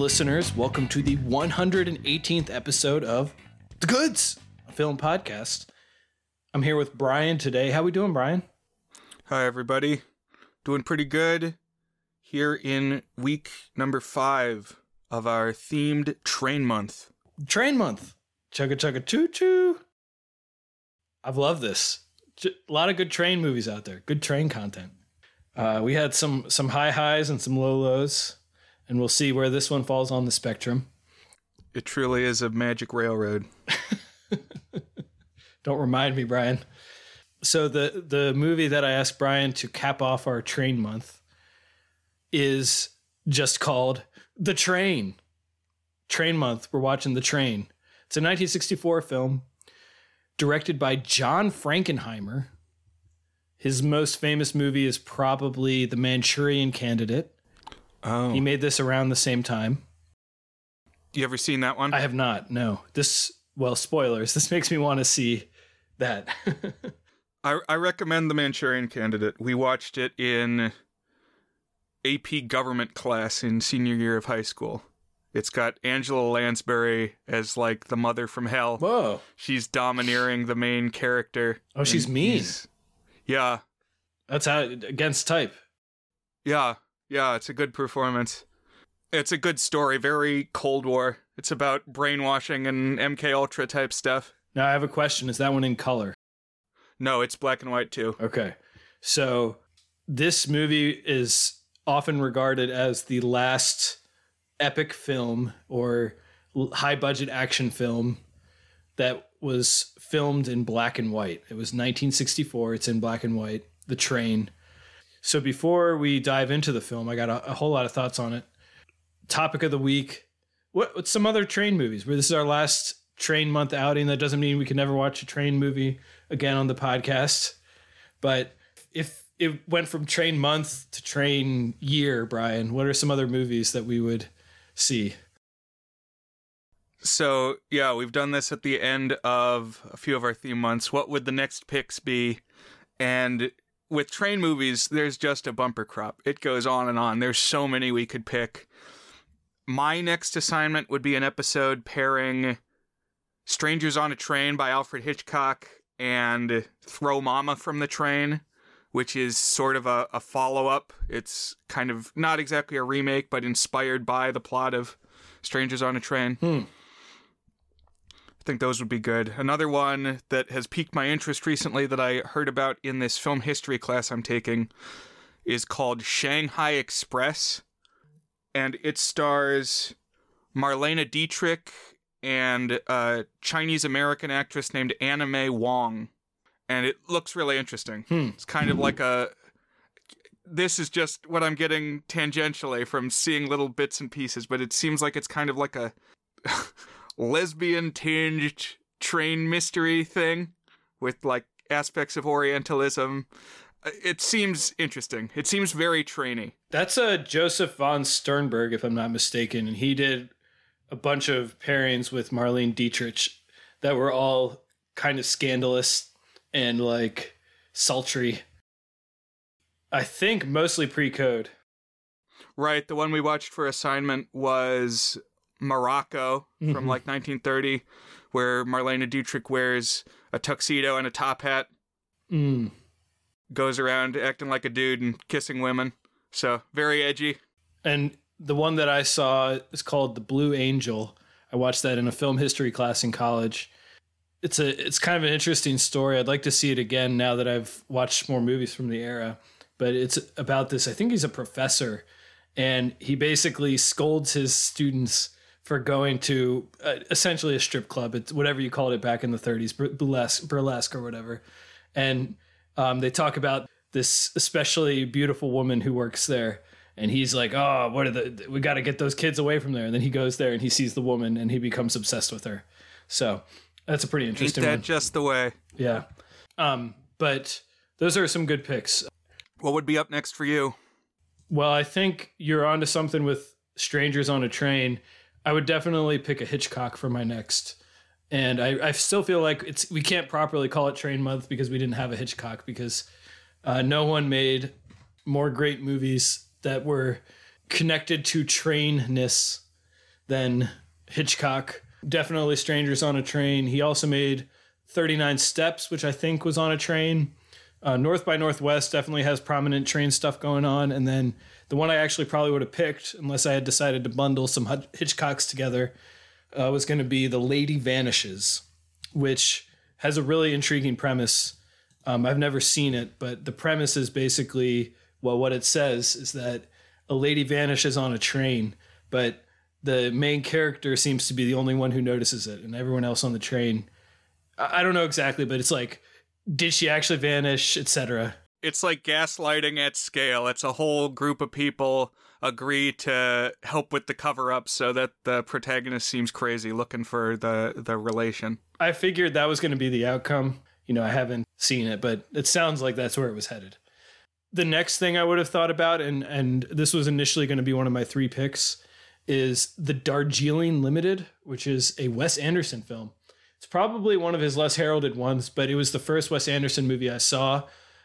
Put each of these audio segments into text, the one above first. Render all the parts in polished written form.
listeners. Welcome to the 118th episode of The Goods, a film podcast. I'm here with Brian today. How we doing, Brian? Hi, everybody. Doing pretty good here in week number 5 of our themed train month. Train month. Chugga chugga choo choo. I've loved this. A lot of good train movies out there. Good train content. We had some high highs and some low lows, and we'll see where this one falls on the spectrum. It truly is a magic railroad. Don't remind me, Brian. So the movie that I asked Brian to cap off our train month is just called The Train. Train month. We're watching The Train. It's a 1964 film directed by John Frankenheimer. His most famous movie is probably The Manchurian Candidate. Oh. He made this around the same time. You ever seen that one? I have not, no. Spoilers. This makes me want to see that. I recommend The Manchurian Candidate. We watched it in AP government class in senior year of high school. It's got Angela Lansbury as like the mother from hell. Whoa. She's domineering the main character. Oh, she's mean. Yeah. That's how, against type. Yeah, it's a good performance. It's a good story, very Cold War. It's about brainwashing and MK Ultra type stuff. Now I have a question. Is that one in color? No, it's black and white too. Okay. So this movie is often regarded as the last epic film or high budget action film that was filmed in black and white. It was 1964. It's in black and white. The Train. So before we dive into the film, I got a whole lot of thoughts on it. Topic of the week. What's some other train movies? Where this is our last train month outing. That doesn't mean we can never watch a train movie again on the podcast. But if it went from train month to train year, Brian, what are some other movies that we would see? So, yeah, we've done this at the end of a few of our theme months. What would the next picks be? And with train movies, there's just a bumper crop. It goes on and on. There's so many we could pick. My next assignment would be an episode pairing Strangers on a Train by Alfred Hitchcock and Throw Mama from the Train, which is sort of a follow-up. It's kind of not exactly a remake, but inspired by the plot of Strangers on a Train. I think those would be good. Another one that has piqued my interest recently that I heard about in this film history class I'm taking is called Shanghai Express. And it stars Marlene Dietrich and a Chinese-American actress named Anna May Wong. And it looks really interesting. It's kind of like this is just what I'm getting tangentially from seeing little bits and pieces, but it seems like it's kind of like a lesbian-tinged train mystery thing with like aspects of Orientalism. It seems interesting. It seems very trainy. That's Joseph von Sternberg, if I'm not mistaken, and he did a bunch of pairings with Marlene Dietrich that were all kind of scandalous and like sultry. I think mostly pre-code. Right. The one we watched for assignment was Morocco from like 1930, where Marlene Dietrich wears a tuxedo and a top hat. Goes around acting like a dude and kissing women. So very edgy. And the one that I saw is called The Blue Angel. I watched that in a film history class in college. It's kind of an interesting story. I'd like to see it again now that I've watched more movies from the era. But it's about this. I think he's a professor, and he basically scolds his students for going to essentially a strip club. It's whatever you called it back in the 30s, burlesque or whatever. And they talk about this especially beautiful woman who works there. And he's like, oh, we got to get those kids away from there. And then he goes there and he sees the woman and he becomes obsessed with her. So that's a pretty interesting one. Ain't that just the way? Yeah. But those are some good picks. What would be up next for you? Well, I think you're onto something with Strangers on a Train. I would definitely pick a Hitchcock for my next. And I still feel like we can't properly call it Train Month because we didn't have a Hitchcock, because no one made more great movies that were connected to trainness than Hitchcock. Definitely Strangers on a Train. He also made 39 Steps, which I think was on a train. North by Northwest definitely has prominent train stuff going on. And then the one I actually probably would have picked, unless I had decided to bundle some Hitchcocks together, was going to be The Lady Vanishes, which has a really intriguing premise. I've never seen it, but the premise is basically, well, what it says is that a lady vanishes on a train, but the main character seems to be the only one who notices it, and everyone else on the train, I don't know exactly, but it's like, did she actually vanish, etc. It's like gaslighting at scale. It's a whole group of people agree to help with the cover-up so that the protagonist seems crazy looking for the relation. I figured that was going to be the outcome. I haven't seen it, but it sounds like that's where it was headed. The next thing I would have thought about, and this was initially going to be one of my 3 picks, is The Darjeeling Limited, which is a Wes Anderson film. It's probably one of his less heralded ones, but it was the first Wes Anderson movie I saw.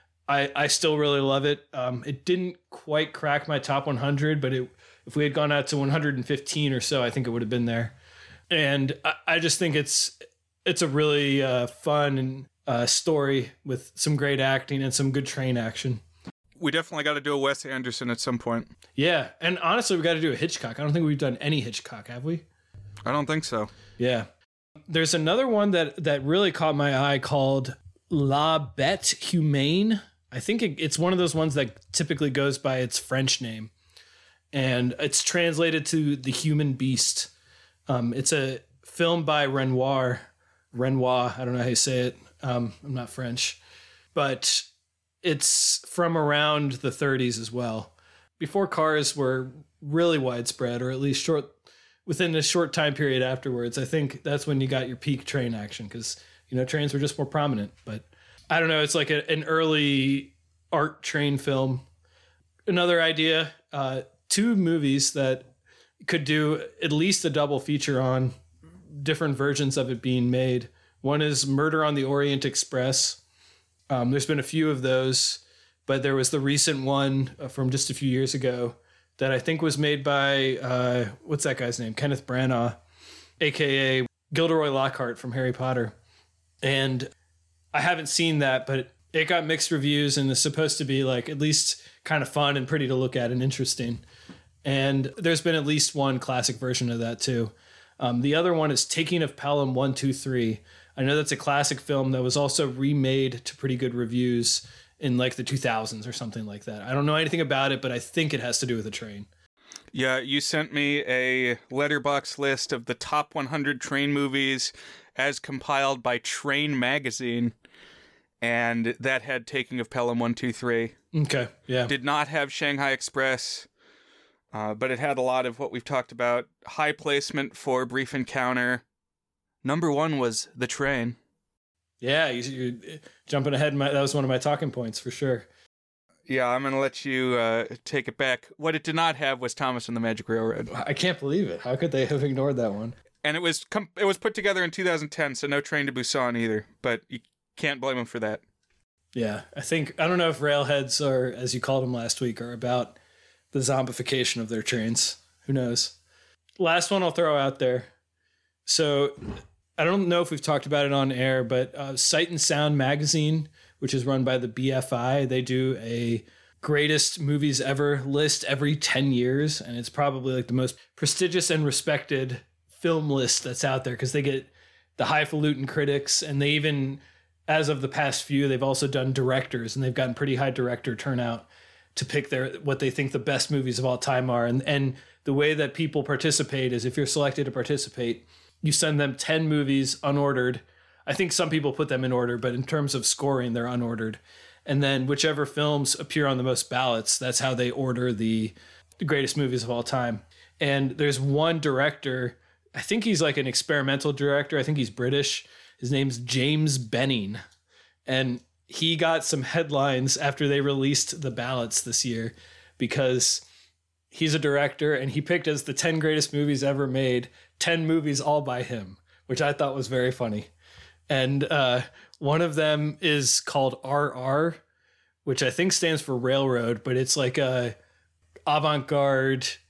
I still really love it. It didn't quite crack my top 100, but if we had gone out to 115 or so, I think it would have been there. And I just think it's a really fun story with some great acting and some good train action. We definitely got to do a Wes Anderson at some point. Yeah, and honestly, we got to do a Hitchcock. I don't think we've done any Hitchcock, have we? I don't think so. Yeah. There's another one that really caught my eye called La Bête Humaine. I think it's one of those ones that typically goes by its French name, and it's translated to The Human Beast. It's a film by Renoir. I don't know how you say it. I'm not French, but it's from around the 30s as well, before cars were really widespread, or at least within a short time period afterwards. I think that's when you got your peak train action, because trains were just more prominent. But I don't know, it's like an early art train film. Another idea, 2 movies that could do at least a double feature on, different versions of it being made. One is Murder on the Orient Express. There's been a few of those, but there was the recent one from just a few years ago that I think was made by, what's that guy's name? Kenneth Branagh, a.k.a. Gilderoy Lockhart from Harry Potter. And I haven't seen that, but it got mixed reviews and is supposed to be like at least kind of fun and pretty to look at and interesting. And there's been at least one classic version of that too. The other one is Taking of Pelham 1, 2, 3. I know that's a classic film that was also remade to pretty good reviews in like the 2000s or something like that. I don't know anything about it, but I think it has to do with a train. Yeah, you sent me a letterbox list of the top 100 train movies as compiled by Train Magazine, and that had Taking of Pelham 1, 2, 3. Okay, yeah. Did not have Shanghai Express, but it had a lot of what we've talked about. High placement for Brief Encounter. Number 1 was The Train. Yeah, you're jumping ahead. That was one of my talking points for sure. Yeah, I'm going to let you take it back. What it did not have was Thomas and the Magic Railroad. I can't believe it. How could they have ignored that one? And it was put together in 2010, so no Train to Busan either. But you can't blame them for that. Yeah, I don't know if railheads are, as you called them last week, are about the zombification of their trains. Who knows? Last one I'll throw out there. So I don't know if we've talked about it on air, but Sight and Sound magazine, which is run by the BFI, they do a greatest movies ever list every 10 years. And it's probably like the most prestigious and respected film list that's out there, because they get the highfalutin critics, and they even, as of the past few, they've also done directors, and they've gotten pretty high director turnout to pick what they think the best movies of all time are. And the way that people participate is, if you're selected to participate, you send them 10 movies unordered. I think some people put them in order, but in terms of scoring, they're unordered. And then whichever films appear on the most ballots, that's how they order the greatest movies of all time. And there's one director, I think he's like an experimental director. I think he's British. His name's James Benning. And he got some headlines after they released the ballots this year, because he's a director and he picked as the 10 greatest movies ever made, 10 movies all by him, which I thought was very funny. And one of them is called RR, which I think stands for Railroad, but it's like a avant-garde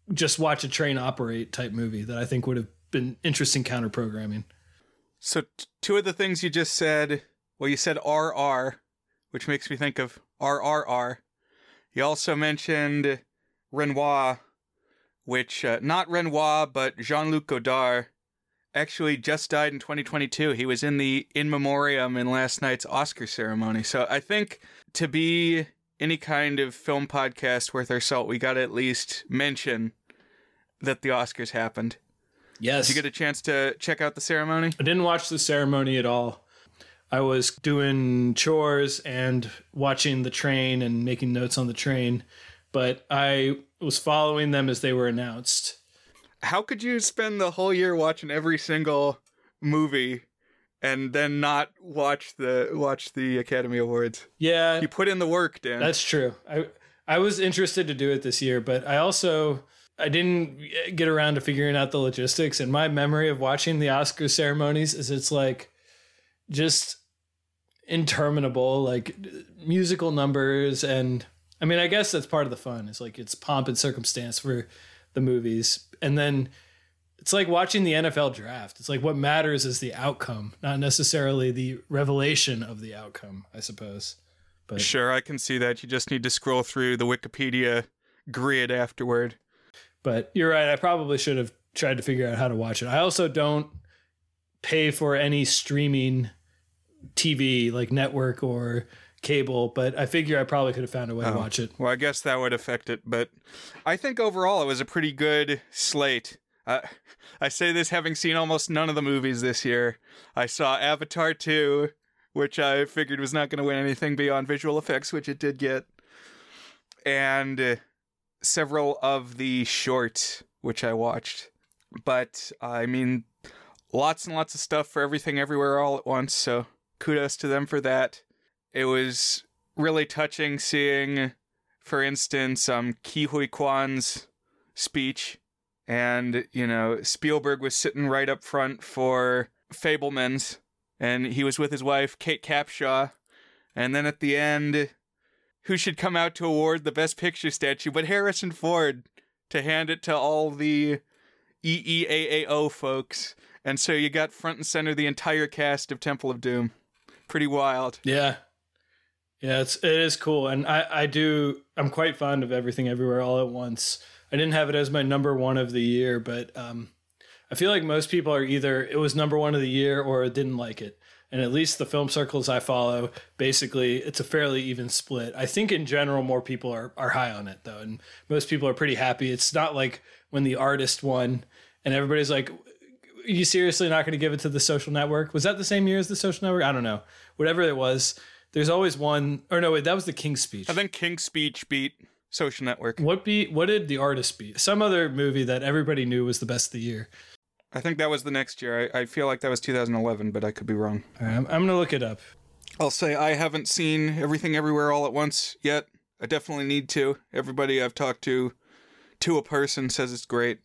just watch a train operate type movie that I think would have been interesting counter programming. So two of the things you just said, well, you said RR, which makes me think of RRR. You also mentioned Renoir, which, not Renoir, but Jean-Luc Godard, actually just died in 2022. He was in the in memoriam in last night's Oscar ceremony. So I think to be any kind of film podcast worth our salt, we got to at least mention that the Oscars happened. Yes. Did you get a chance to check out the ceremony? I didn't watch the ceremony at all. I was doing chores and watching the train and making notes on the train, but I was following them as they were announced. How could you spend the whole year watching every single movie and then not watch the Academy Awards? Yeah. You put in the work, Dan. That's true. I was interested to do it this year, but I didn't get around to figuring out the logistics. And my memory of watching the Oscar ceremonies is it's like just interminable, like musical numbers. And I mean, I guess that's part of the fun. It's like it's pomp and circumstance for the movies. And then it's like watching the NFL draft. It's like what matters is the outcome, not necessarily the revelation of the outcome, I suppose. But sure, I can see that. You just need to scroll through the Wikipedia grid afterward. But you're right. I probably should have tried to figure out how to watch it. I also don't pay for any streaming TV like network or cable, but I figure I probably could have found a way to watch it. Well, I guess that would affect it. But I think overall it was a pretty good slate. I say this having seen almost none of the movies this year. I saw Avatar 2, which I figured was not going to win anything beyond visual effects, which it did get. And several of the shorts, which I watched. But, I mean, lots and lots of stuff for Everything Everywhere All at Once, so kudos to them for that. It was really touching seeing, for instance, Ke Huy Quan's speech. And, you know, Spielberg was sitting right up front for Fabelmans, and he was with his wife, Kate Capshaw. And then at the end, who should come out to award the Best Picture statue but Harrison Ford, to hand it to all the EEAAO folks. And so you got front and center the entire cast of Temple of Doom. Pretty wild. Yeah. Yeah, it is cool. And I'm quite fond of Everything Everywhere All at Once. I didn't have it as my number one of the year, but I feel like most people are either it was number one of the year or didn't like it. And at least the film circles I follow, basically, it's a fairly even split. I think in general, more people are high on it, though. And most people are pretty happy. It's not like when The Artist won and everybody's like, are you seriously not going to give it to The Social Network? Was that the same year as The Social Network? I don't know. Whatever it was, there's always one. Or no, wait, that was the King's Speech. I think King's Speech beat Social Network. What did The Artist beat? Some other movie that everybody knew was the best of the year. I think that was the next year. I feel like that was 2011, but I could be wrong. All right, I'm going to look it up. I'll say I haven't seen Everything Everywhere All at Once yet. I definitely need to. Everybody I've talked to a person, says it's great.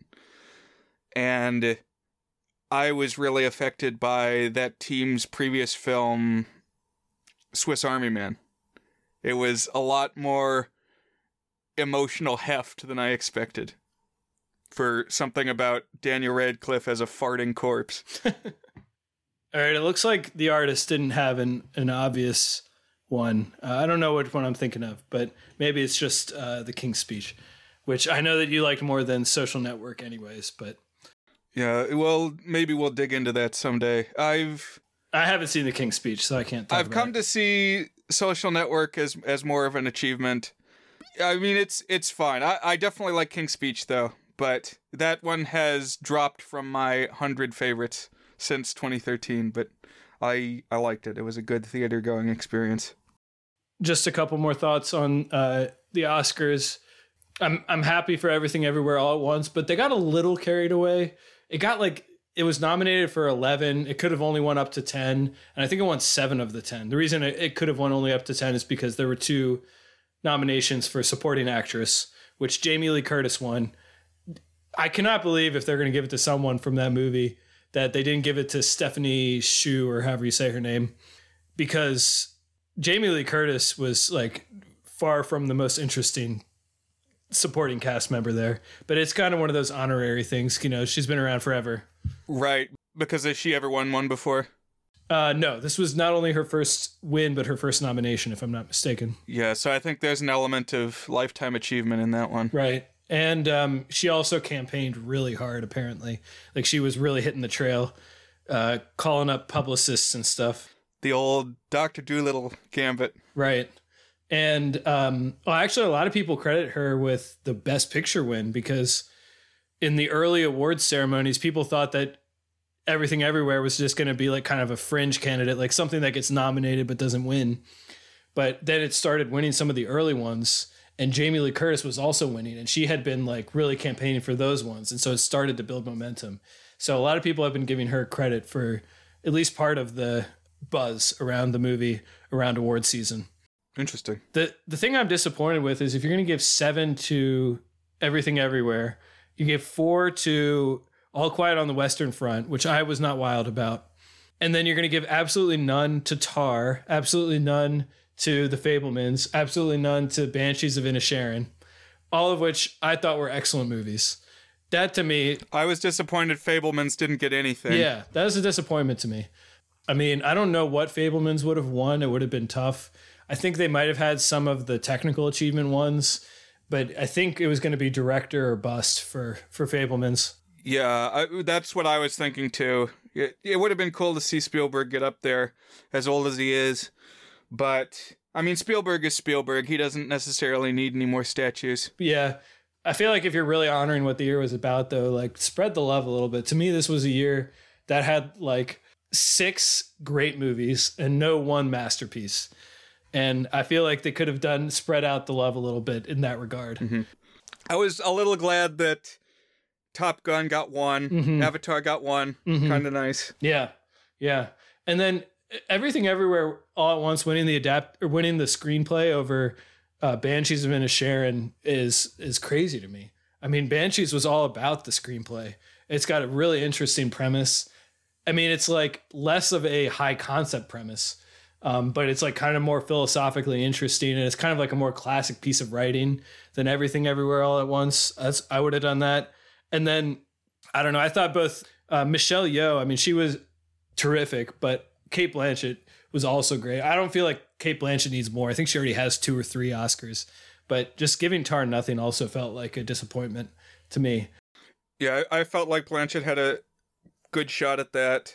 And I was really affected by that team's previous film, Swiss Army Man. It was a lot more emotional heft than I expected for something about Daniel Radcliffe as a farting corpse. All right, it looks like The Artist didn't have an obvious one. I don't know which one I'm thinking of, but maybe it's just The King's Speech, which I know that you liked more than Social Network anyways, but... Yeah, well, maybe we'll dig into that someday. I haven't seen The King's Speech, so I can't talk about it. I've come to see Social Network as more of an achievement. I mean, it's fine. I definitely like King's Speech, though, but that one has dropped from my 100 favorites since 2013, but I liked it. It was a good theater-going experience. Just a couple more thoughts on the Oscars. I'm happy for Everything Everywhere All at Once, but they got a little carried away. It was nominated for 11. It could have only won up to 10, and I think it won 7 of the 10. The reason it could have won only up to 10 is because there were 2 nominations for supporting actress, which Jamie Lee Curtis won. I cannot believe if they're going to give it to someone from that movie that they didn't give it to Stephanie Hsu, or however you say her name, because Jamie Lee Curtis was like far from the most interesting supporting cast member there. But it's kind of one of those honorary things. You know, she's been around forever. Right. Because has she ever won one before? No, this was not only her first win, but her first nomination, if I'm not mistaken. Yeah, so I think there's an element of lifetime achievement in that one. Right. And she also campaigned really hard, apparently. Like, she was really hitting the trail, calling up publicists and stuff. The old Dr. Dolittle gambit. Right. And actually, a lot of people credit her with the Best Picture win, because in the early awards ceremonies, people thought that Everything Everywhere was just going to be like kind of a fringe candidate, like something that gets nominated but doesn't win. But then it started winning some of the early ones, and Jamie Lee Curtis was also winning, and she had been like really campaigning for those ones. And so it started to build momentum. So a lot of people have been giving her credit for at least part of the buzz around the movie around award season. Interesting. The thing I'm disappointed with is if you're going to give 7 to Everything Everywhere, you give 4 to All Quiet on the Western Front, which I was not wild about. And then you're going to give absolutely none to Tar, absolutely none to The Fabelmans, absolutely none to Banshees of Inisherin, all of which I thought were excellent movies. That to me... I was disappointed Fabelmans didn't get anything. Yeah, that was a disappointment to me. I mean, I don't know what Fabelmans would have won. It would have been tough. I think they might have had some of the technical achievement ones, but I think it was going to be director or bust for Fabelmans. Yeah, that's what I was thinking too. It would have been cool to see Spielberg get up there, as old as he is. But, I mean, Spielberg is Spielberg. He doesn't necessarily need any more statues. Yeah. I feel like if you're really honoring what the year was about, though, like, spread the love a little bit. To me, this was a year that had, like, 6 great movies and no one masterpiece. And I feel like they could have spread out the love a little bit in that regard. Mm-hmm. I was a little glad that Top Gun got one, Avatar got one. Kind of nice. Yeah, yeah. And then Everything Everywhere All at Once winning the screenplay over Banshees of Inisherin is crazy to me. I mean, Banshees was all about the screenplay. It's got a really interesting premise. I mean, it's like less of a high concept premise, but it's like kind of more philosophically interesting, and it's kind of like a more classic piece of writing than Everything Everywhere All at Once. I would have done that. And then, I don't know, I thought both Michelle Yeoh, I mean, she was terrific, but Cate Blanchett was also great. I don't feel like Cate Blanchett needs more. I think she already has 2 or 3 Oscars, but just giving Tar nothing also felt like a disappointment to me. Yeah, I felt like Blanchett had a good shot at that.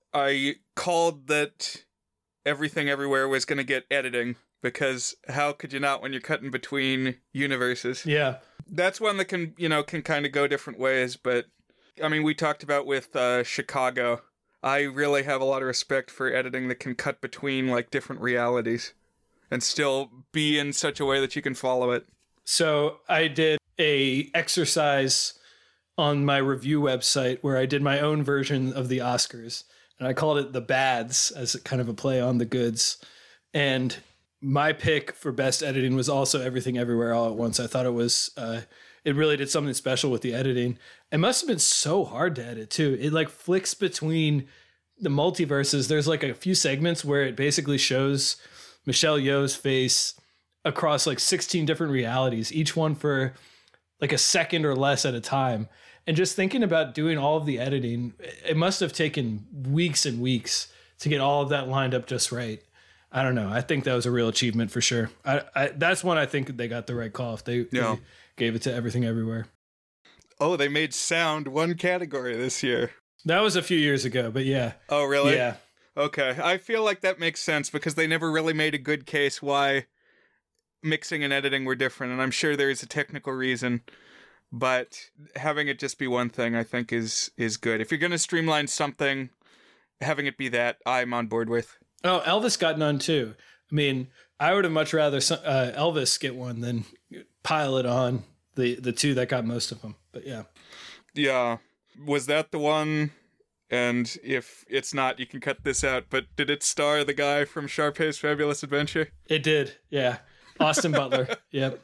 I called that Everything Everywhere was going to get editing, because how could you not when you're cutting between universes? Yeah. That's one that can kind of go different ways, but I mean, we talked about with Chicago. I really have a lot of respect for editing that can cut between like different realities and still be in such a way that you can follow it. So I did a exercise on my review website where I did my own version of the Oscars, and I called it the Bads as kind of a play on the goods. And my pick for best editing was also Everything Everywhere All at Once. I thought it was, it really did something special with the editing. It must have been so hard to edit too. It like flicks between the multiverses. There's like a few segments where it basically shows Michelle Yeoh's face across like 16 different realities, each one for like a second or less at a time. And just thinking about doing all of the editing, it must have taken weeks and weeks to get all of that lined up just right. I don't know. I think that was a real achievement for sure. That's one I think they got the right call if they gave it to Everything Everywhere. Oh, they made sound one category this year. That was a few years ago, but yeah. Oh, really? Yeah. Okay. I feel like that makes sense because they never really made a good case why mixing and editing were different, and I'm sure there is a technical reason, but having it just be one thing I think is good. If you're going to streamline something, having it be that, I'm on board with. Oh, Elvis got none too. I mean, I would have much rather Elvis get one than pile it on the 2 that got most of them. But yeah. Yeah. Was that the one? And if it's not, you can cut this out. But did it star the guy from Sharpay's Fabulous Adventure? It did. Yeah. Austin Butler. Yep.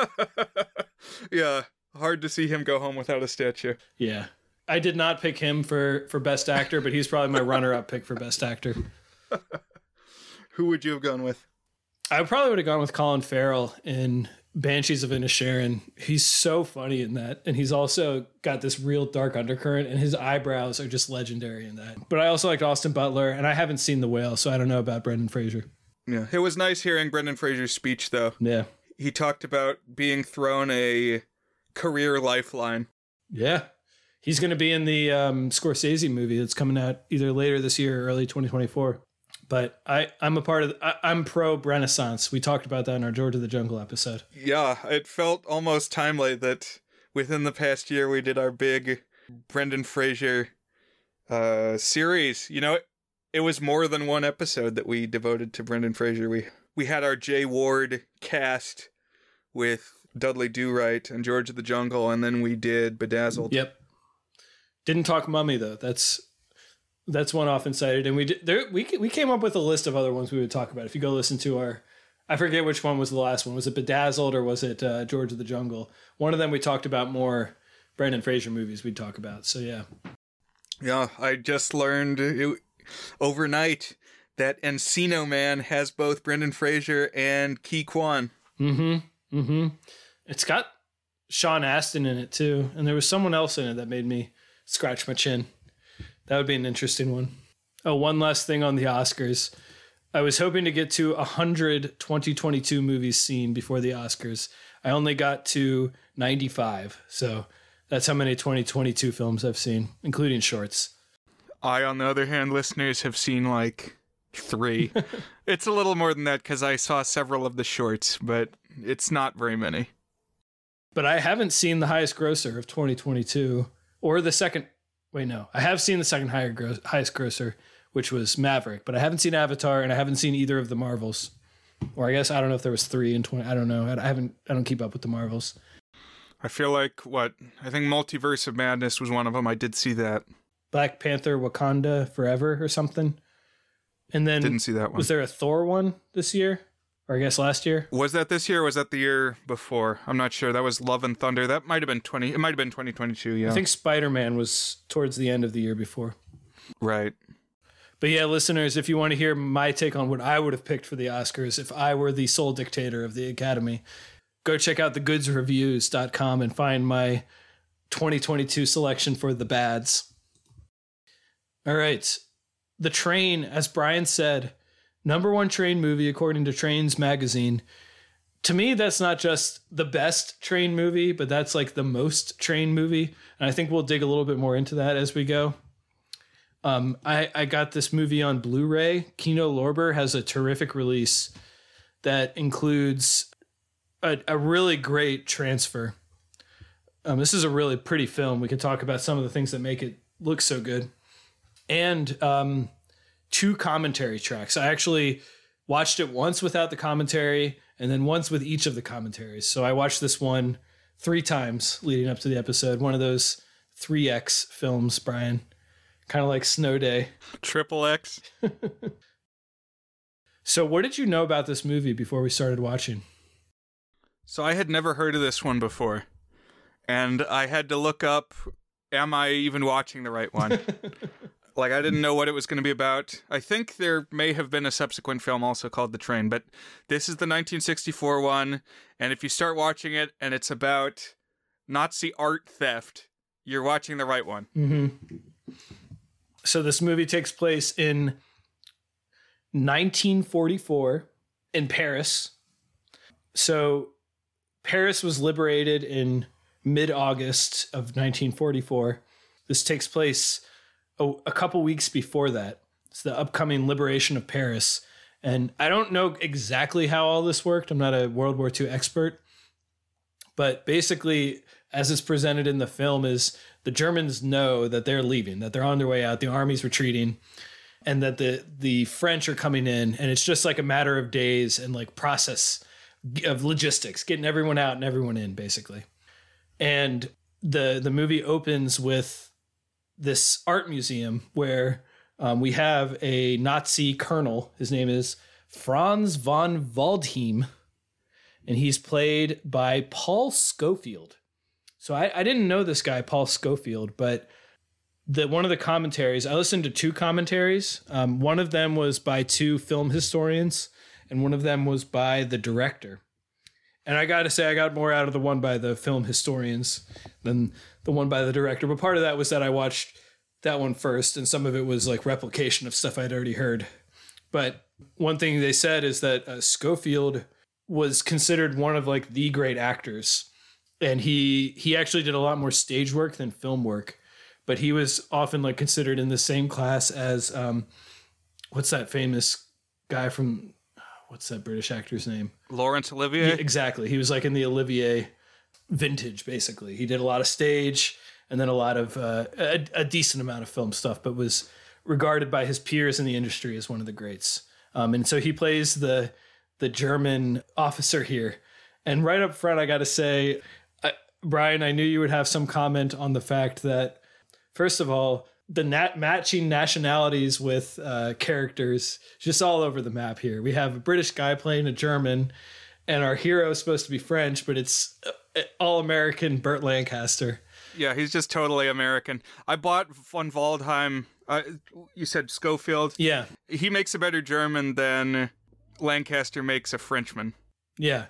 Yeah. Hard to see him go home without a statue. Yeah. I did not pick him for Best Actor, but he's probably my runner-up pick for Best Actor. Who would you have gone with? I probably would have gone with Colin Farrell in Banshees of Inisherin. He's so funny in that. And he's also got this real dark undercurrent, and his eyebrows are just legendary in that. But I also liked Austin Butler, and I haven't seen The Whale, so I don't know about Brendan Fraser. Yeah, it was nice hearing Brendan Fraser's speech, though. Yeah. He talked about being thrown a career lifeline. Yeah. He's going to be in the Scorsese movie that's coming out either later this year or early 2024. But I'm a part of, I'm pro Renaissance. We talked about that in our George of the Jungle episode. Yeah, it felt almost timely that within the past year we did our big Brendan Fraser series. You know, it was more than one episode that we devoted to Brendan Fraser. We had our Jay Ward cast with Dudley Do-Right and George of the Jungle, and then we did Bedazzled. Yep. Didn't talk Mummy though. That's one often cited, and we came up with a list of other ones we would talk about. If you go listen to our, I forget which one was the last one. Was it Bedazzled or was it George of the Jungle? One of them we talked about more Brendan Fraser movies we'd talk about. So yeah. Yeah, I just learned overnight that Encino Man has both Brendan Fraser and Ki Kwan. It's got Sean Astin in it too, and there was someone else in it that made me scratch my chin. That would be an interesting one. Oh, one last thing on the Oscars. I was hoping to get to 100 2022 movies seen before the Oscars. I only got to 95. So that's how many 2022 films I've seen, including shorts. I, on the other hand, listeners, have seen like 3. It's a little more than that because I saw several of the shorts, but it's not very many. But I haven't seen the highest grosser of 2022 or the second. Wait, no. I have seen the second highest grosser, which was Maverick, but I haven't seen Avatar, and I haven't seen either of the Marvels. Or I guess I don't know if there was 3 in 20. I don't know. I don't keep up with the Marvels. I feel like I think Multiverse of Madness was one of them. I did see that. Black Panther: Wakanda Forever or something. And then didn't see that one. Was there a Thor one this year? Or I guess last year? Was that this year or was that the year before? I'm not sure. That was Love and Thunder. That might have been 2022, yeah. I think Spider-Man was towards the end of the year before. Right. But yeah, listeners, if you want to hear my take on what I would have picked for the Oscars if I were the sole dictator of the Academy, go check out thegoodsreviews.com and find my 2022 selection for the bads. All right. The Train, as Brian said, #1 train movie according to Trains magazine. To me, that's not just the best train movie, but that's like the most train movie. And I think we'll dig a little bit more into that as we go. I got this movie on Blu-ray. Kino Lorber has a terrific release that includes a really great transfer. This is a really pretty film. We can talk about some of the things that make it look so good. And 2 commentary tracks. I actually watched it once without the commentary and then once with each of the commentaries. So I watched this one 3 times leading up to the episode. One of those 3X films, Brian. Kind of like Snow Day. Triple X. So what did you know about this movie before we started watching? So I had never heard of this one before. And I had to look up, am I even watching the right one? Like, I didn't know what it was going to be about. I think there may have been a subsequent film also called The Train, but this is the 1964 one, and if you start watching it and it's about Nazi art theft, you're watching the right one. Mm-hmm. So this movie takes place in 1944 in Paris. So Paris was liberated in mid-August of 1944. This takes place a couple weeks before that. It's the upcoming liberation of Paris. And I don't know exactly how all this worked. I'm not a World War II expert. But basically, as it's presented in the film, is the Germans know that they're leaving, that they're on their way out, the army's retreating, and that the French are coming in. And it's just like a matter of days and like process of logistics, getting everyone out and everyone in, basically. And the movie opens with this art museum where we have a Nazi colonel. His name is Franz von Waldheim, and he's played by Paul Scofield. So I didn't know this guy, Paul Scofield, but one of the commentaries, I listened to 2 commentaries. One of them was by 2 film historians, and one of them was by the director. And I got to say, I got more out of the one by the film historians than the one by the director. But part of that was that I watched that one first, and some of it was like replication of stuff I'd already heard. But one thing they said is that Schofield was considered one of like the great actors. And he actually did a lot more stage work than film work. But he was often like considered in the same class as, what's that famous guy from, what's that British actor's name? Laurence Olivier? Yeah, exactly. He was like in the Olivier vintage, basically. He did a lot of stage and then a lot of, a decent amount of film stuff, but was regarded by his peers in the industry as one of the greats. And so he plays the German officer here. And right up front, I got to say, Brian, I knew you would have some comment on the fact that, first of all, the matching nationalities with characters just all over the map here. We have a British guy playing a German, and our hero is supposed to be French, but it's all-American Burt Lancaster. Yeah, he's just totally American. I bought von Waldheim. You said Schofield? Yeah. He makes a better German than Lancaster makes a Frenchman. Yeah.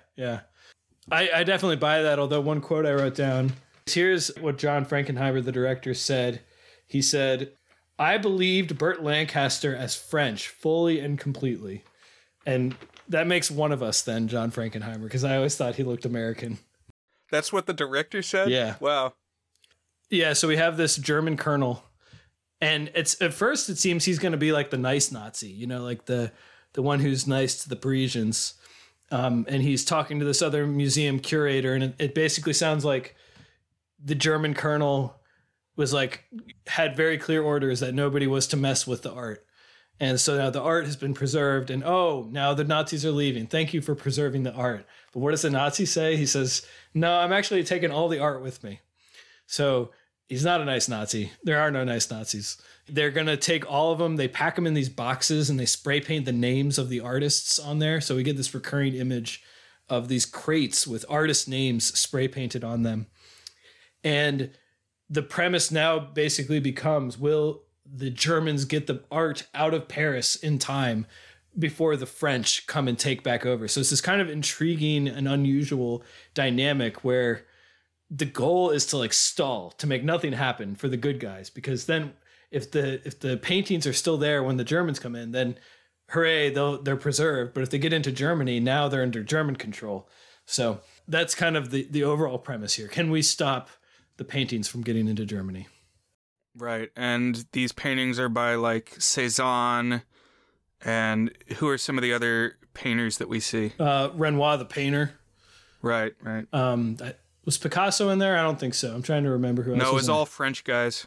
I definitely buy that, although one quote I wrote down. Here's what John Frankenheimer, the director, said. He said, "I believed Burt Lancaster as French fully and completely." And that makes one of us then, John Frankenheimer, because I always thought he looked American. That's what the director said? Yeah. Wow. Yeah, so we have this German colonel, and it's at first it seems he's going to be like the nice Nazi, you know, like the one who's nice to the Parisians. And he's talking to this other museum curator, and it basically sounds like the German colonel was like, had very clear orders that nobody was to mess with the art. And so now the art has been preserved, and now the Nazis are leaving. Thank you for preserving the art. But what does the Nazi say? He says, "No, I'm actually taking all the art with me." So he's not a nice Nazi. There are no nice Nazis. They're going to take all of them. They pack them in these boxes and they spray paint the names of the artists on there. So we get this recurring image of these crates with artist names spray painted on them. And the premise now basically becomes, will the Germans get the art out of Paris in time before the French come and take back over? So it's this kind of intriguing and unusual dynamic where the goal is to like stall, to make nothing happen for the good guys, because then if the paintings are still there when the Germans come in, then hooray, they're preserved. But if they get into Germany, now they're under German control. So that's kind of the overall premise here. Can we stop the paintings from getting into Germany? Right. And these paintings are by like Cézanne, and who are some of the other painters that we see? Renoir, the painter. Right. Was Picasso in there? I don't think so. I'm trying to remember who else. No, was it's all French guys.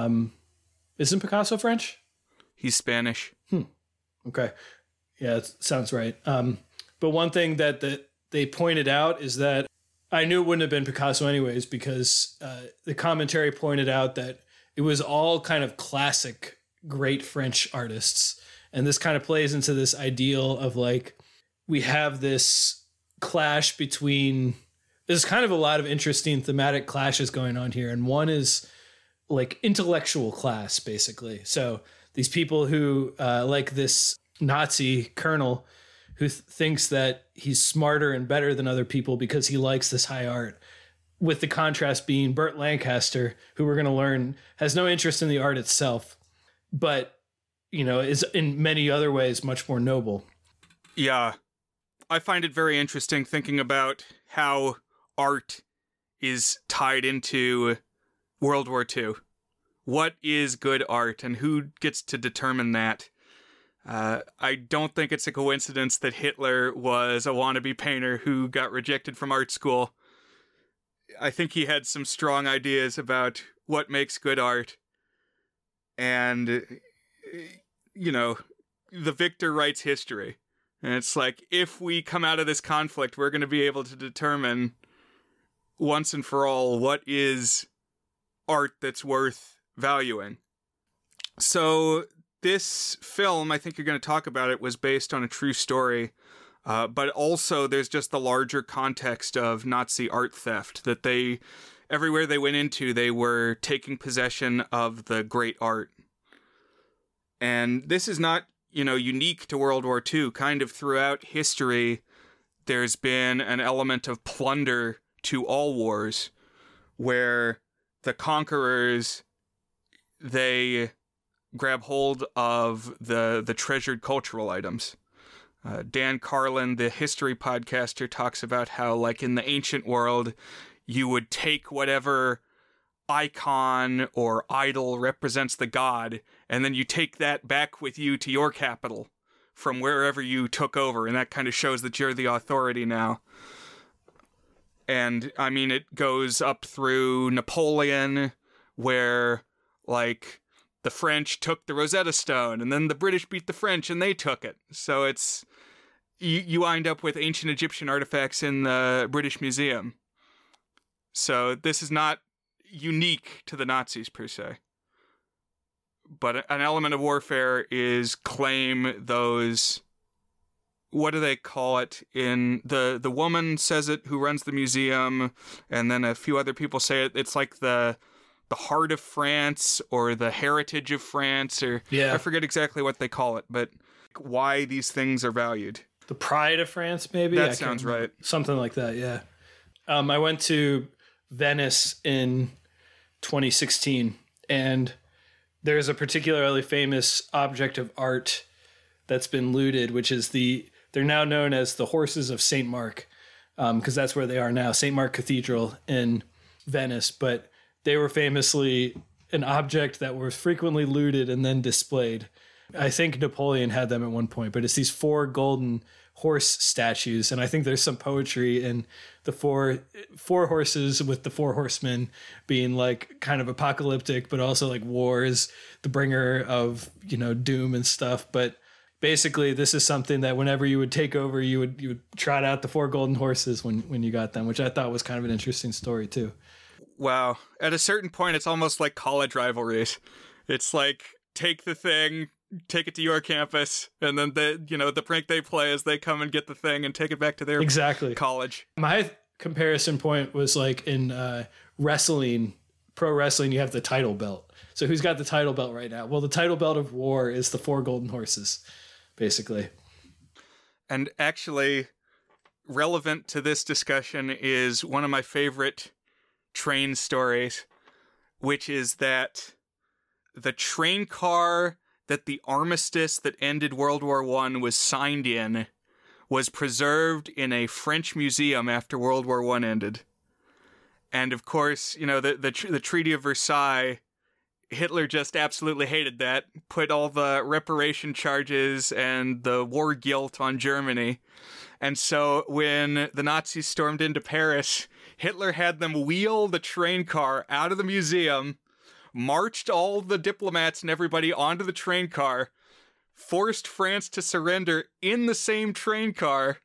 Isn't Picasso French? He's Spanish. Okay. Yeah, it sounds right. But one thing that they pointed out is that I knew it wouldn't have been Picasso anyways, because the commentary pointed out that it was all kind of classic great French artists. And this kind of plays into this ideal of like, we have this clash between, there's kind of a lot of interesting thematic clashes going on here. And one is like intellectual class, basically. So these people who like this Nazi colonel who thinks that he's smarter and better than other people because he likes this high art, with the contrast being Burt Lancaster, who we're going to learn has no interest in the art itself, but, you know, is in many other ways much more noble. Yeah. I find it very interesting thinking about how art is tied into World War II. What is good art, and who gets to determine that? I don't think it's a coincidence that Hitler was a wannabe painter who got rejected from art school. I think he had some strong ideas about what makes good art. And, you know, the victor writes history. And it's like, if we come out of this conflict, we're going to be able to determine once and for all what is art that's worth valuing. So this film, I think you're going to talk about it, was based on a true story. But also there's just the larger context of Nazi art theft, that everywhere they went into, they were taking possession of the great art. And this is not, unique to World War II. Kind of throughout history, there's been an element of plunder to all wars, where the conquerors, they grab hold of the treasured cultural items. Dan Carlin, the history podcaster, talks about how, like, in the ancient world, you would take whatever icon or idol represents the god, and then you take that back with you to your capital from wherever you took over, and that kind of shows that you're the authority now. And, I mean, it goes up through Napoleon, where, like, the French took the Rosetta Stone, and then the British beat the French, and they took it. So it's... You wind up with ancient Egyptian artifacts in the British Museum. So this is not unique to the Nazis, per se. But an element of warfare is claim those... What do they call it? In the woman says it who runs the museum, and then a few other people say it. It's like the heart of France, or the heritage of France, or I forget exactly what they call it, but why these things are valued. The pride of France, maybe? That sounds right. Something like that, yeah. I went to Venice in 2016, and there's a particularly famous object of art that's been looted, which is they're now known as the Horses of St. Mark, because that's where they are now, St. Mark Cathedral in Venice. But they were famously an object that was frequently looted and then displayed. I think Napoleon had them at one point, but it's these 4 golden horse statues, and I think there's some poetry in the four horses with the 4 horsemen being like kind of apocalyptic, but also like war is the bringer of, you know, doom and stuff. But basically, this is something that whenever you would take over, you would trot out the 4 golden horses when you got them, which I thought was kind of an interesting story too. Wow. At a certain point, it's almost like college rivalries. It's like, take the thing, take it to your campus, and then the prank they play is they come and get the thing and take it back to their college. My comparison point was like in wrestling, pro wrestling, you have the title belt. So who's got the title belt right now? Well, the title belt of war is the 4 golden horses, basically. And actually, relevant to this discussion is one of my favorite train stories, which is that the train car that the armistice that ended World War I was signed in was preserved in a French museum after World War I ended. And of course, you know, the Treaty of Versailles, Hitler just absolutely hated that, put all the reparation charges and the war guilt on Germany. And so when the Nazis stormed into Paris, Hitler had them wheel the train car out of the museum, marched all the diplomats and everybody onto the train car, forced France to surrender in the same train car,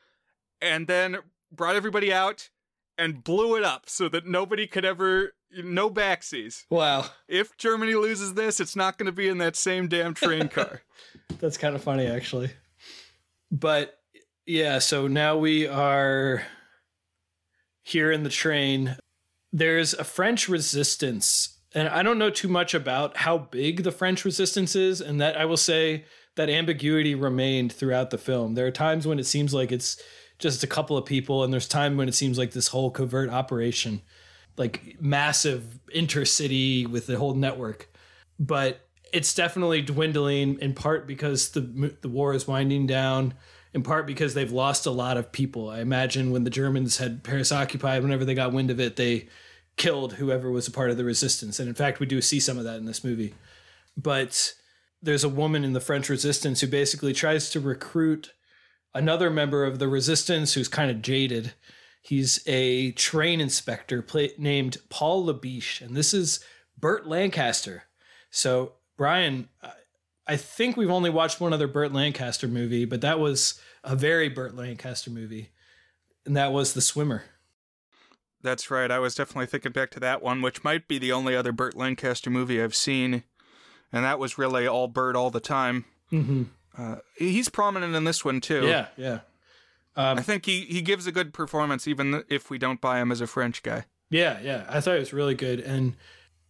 and then brought everybody out and blew it up so that nobody could ever... No backsies. Wow. If Germany loses this, it's not going to be in that same damn train car. That's kind of funny, actually. But, yeah, so now we are here in the train. There's a French resistance, and I don't know too much about how big the French resistance is, and that I will say that ambiguity remained throughout the film. There are times when it seems like it's just a couple of people, and there's time when it seems like this whole covert operation, like massive intercity with the whole network. But it's definitely dwindling, in part because the war is winding down, in part because they've lost a lot of people. I imagine when the Germans had Paris occupied, whenever they got wind of it, they killed whoever was a part of the resistance. And in fact, we do see some of that in this movie. But there's a woman in the French resistance who basically tries to recruit another member of the resistance who's kind of jaded. He's a train inspector named Paul Labiche, and this is Burt Lancaster. So, Brian, I think we've only watched one other Burt Lancaster movie, but that was a very Burt Lancaster movie, and that was The Swimmer. That's right. I was definitely thinking back to that one, which might be the only other Burt Lancaster movie I've seen, and that was really all Burt all the time. Mm-hmm. He's prominent in this one, too. Yeah. I think he gives a good performance, even if we don't buy him as a French guy. Yeah. I thought it was really good. And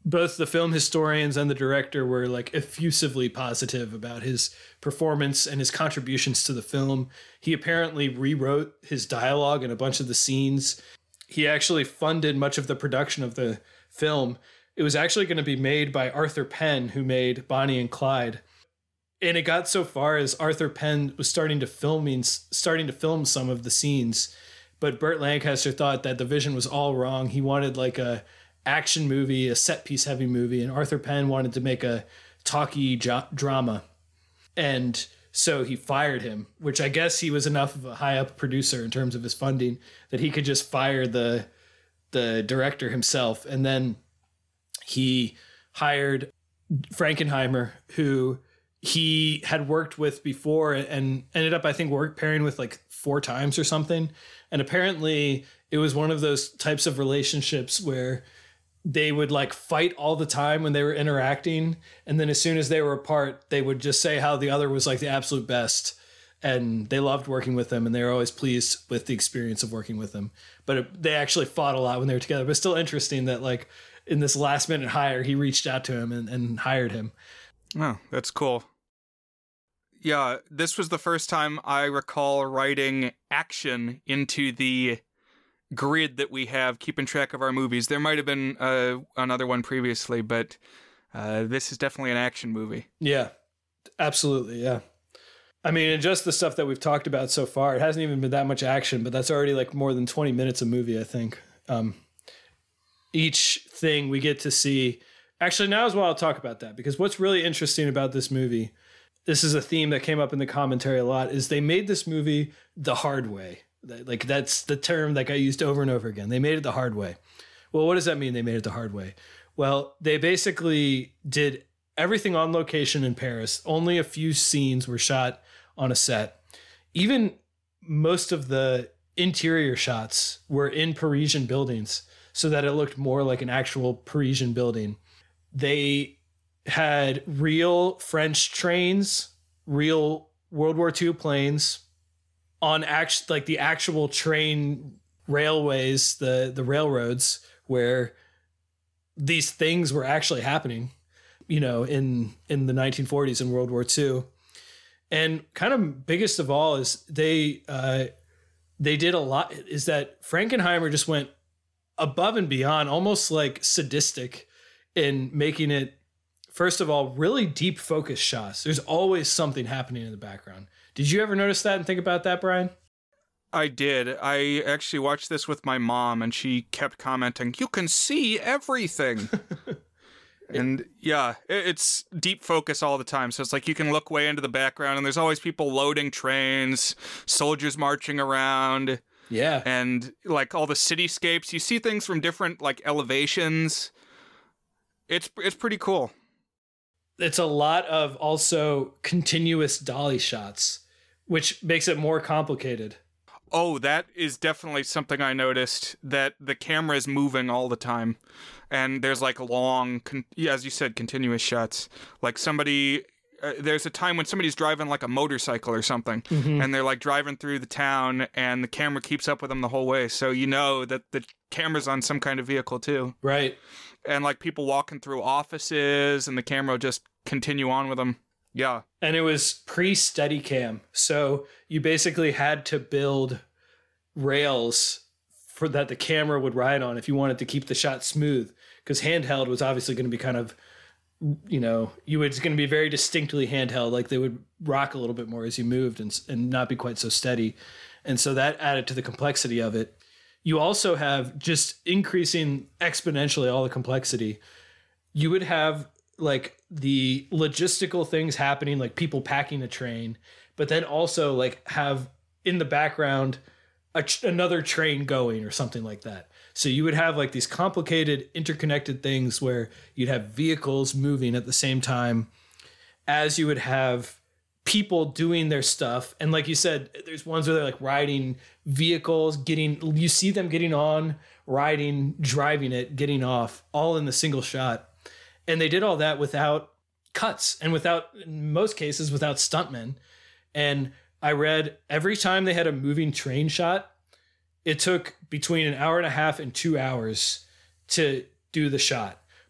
both the film historians and the director were like effusively positive about his performance and his contributions to the film. He apparently rewrote his dialogue in a bunch of the scenes. He actually funded much of the production of the film. It was actually going to be made by Arthur Penn, who made Bonnie and Clyde. And it got so far as Arthur Penn was starting to film some of the scenes. But Burt Lancaster thought that the vision was all wrong. He wanted like a action movie, a set piece heavy movie. And Arthur Penn wanted to make a talky drama. And so he fired him, which I guess he was enough of a high up producer in terms of his funding that he could just fire the director himself. And then he hired Frankenheimer, who he had worked with before and ended up, I think, pairing with like 4 times or something. And apparently it was one of those types of relationships where they would like fight all the time when they were interacting. And then as soon as they were apart, they would just say how the other was like the absolute best. And they loved working with them, and they were always pleased with the experience of working with them. But they actually fought a lot when they were together. But it's still interesting that like in this last minute hire, he reached out to him and hired him. Oh, that's cool. Yeah, this was the first time I recall writing action into the grid that we have keeping track of our movies. There might have been another one previously, but this is definitely an action movie. Yeah, absolutely. Yeah. I mean, and just the stuff that we've talked about so far, it hasn't even been that much action, but that's already like more than 20 minutes of movie, I think. Each thing we get to see. Actually, now is why I'll talk about that, because what's really interesting about this movie, this is a theme that came up in the commentary a lot, is they made this movie the hard way. Like that's the term that got used over and over again. They made it the hard way. Well, what does that mean, they made it the hard way? Well, they basically did everything on location in Paris. Only a few scenes were shot on a set. Even most of the interior shots were in Parisian buildings so that it looked more like an actual Parisian building. They had real French trains, real World War II planes on like the actual train railways, the railroads where these things were actually happening, you know, in the 1940s in World War II. And kind of biggest of all is they did a lot, is that Frankenheimer just went above and beyond, almost like sadistic in making it, first of all, really deep focus shots. There's always something happening in the background. Did you ever notice that and think about that, Brian? I did. I actually watched this with my mom, and she kept commenting, "You can see everything." And yeah, it's deep focus all the time. So it's like you can look way into the background, and there's always people loading trains, soldiers marching around. Yeah. And like all the cityscapes, you see things from different like elevations. It's pretty cool. It's a lot of also continuous dolly shots, which makes it more complicated. Oh, that is definitely something I noticed, that the camera is moving all the time. And there's like long, as you said, continuous shots. Like there's a time when somebody's driving like a motorcycle or something, and they're like driving through the town, and the camera keeps up with them the whole way. So you know that the camera's on some kind of vehicle too. Right. And like people walking through offices, and the camera will just continue on with them. Yeah. And it was pre-Steadicam. So you basically had to build rails for that the camera would ride on if you wanted to keep the shot smooth, because handheld was obviously going to be kind of, you know, it's going to be very distinctly handheld. Like they would rock a little bit more as you moved and not be quite so steady. And so that added to the complexity of it. You also have just increasing exponentially all the complexity. You would have like the logistical things happening, like people packing a train, but then also like have in the background another train going or something like that. So you would have like these complicated interconnected things where you'd have vehicles moving at the same time as you would have people doing their stuff. And like you said, there's ones where they're like riding vehicles, you see them getting on, riding, driving it, getting off, all in the single shot. And they did all that without cuts and without, in most cases, without stuntmen. And I read every time they had a moving train shot, it took between an hour and a half and 2 hours to do the shot.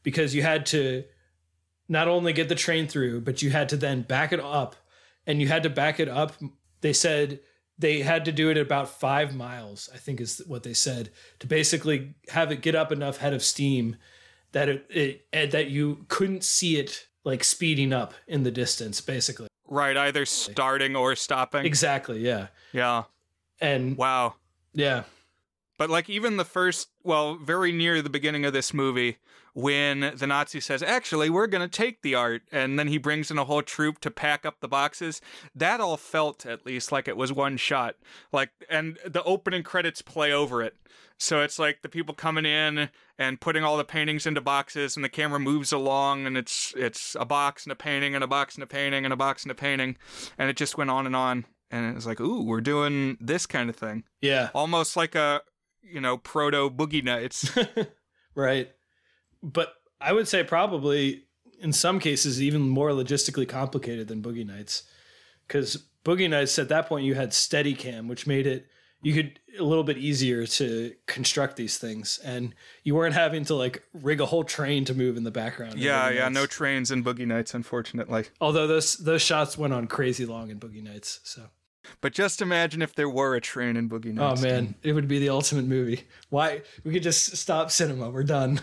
because you had to not only get the train through, but you had to then back it up, and you had to back it up. They said they had to do it at about 5 miles, I think is what they said, to basically have it get up enough head of steam that that you couldn't see it like speeding up in the distance, basically. Right, either starting or stopping. Exactly, yeah. Yeah. And wow. Yeah. But like even the first, very near the beginning of this movie, when the Nazi says, actually, we're going to take the art, and then he brings in a whole troop to pack up the boxes, that all felt at least like it was one shot. Like, and the opening credits play over it. So it's like the people coming in and putting all the paintings into boxes, and the camera moves along, and it's a box and a painting and a box and a painting and a box and a painting, and it just went on and on. And it was like, ooh, we're doing this kind of thing. Yeah. Almost like a, proto Boogie Nights. Right. But I would say probably in some cases even more logistically complicated than Boogie Nights. Because Boogie Nights, at that point, you had Steadicam, which made it a little bit easier to construct these things. And you weren't having to like rig a whole train to move in the background. Yeah, no trains in Boogie Nights, unfortunately. Although those shots went on crazy long in Boogie Nights, so... But just imagine if there were a train in Boogie Nights. Oh, man. It would be the ultimate movie. Why? We could just stop cinema. We're done.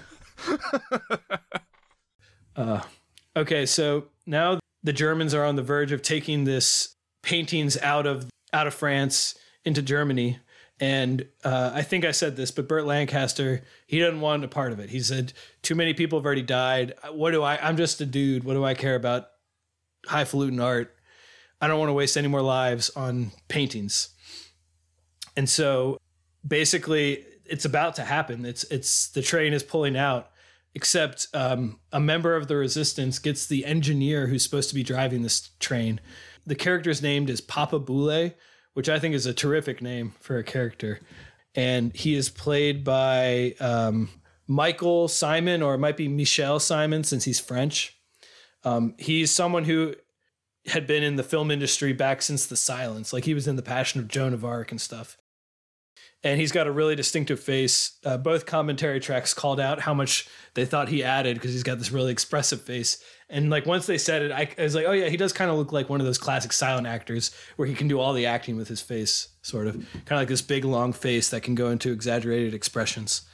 Okay, so now the Germans are on the verge of taking this paintings out of France into Germany. And I think I said this, but Burt Lancaster, he doesn't want a part of it. He said, too many people have already died. I'm just a dude. What do I care about highfalutin art? I don't want to waste any more lives on paintings. And so basically it's about to happen. It's the train is pulling out, except a member of the resistance gets the engineer who's supposed to be driving this train. The character's named is Papa Boule, which I think is a terrific name for a character. And he is played by Michael Simon, or it might be Michel Simon since he's French. He's someone who had been in the film industry back since The Silence. Like he was in The Passion of Joan of Arc and stuff. And he's got a really distinctive face. Both commentary tracks called out how much they thought he added because he's got this really expressive face. And like once they said it, I was like, oh yeah, he does kind of look like one of those classic silent actors where he can do all the acting with his face, sort of. Kind of like this big long face that can go into exaggerated expressions.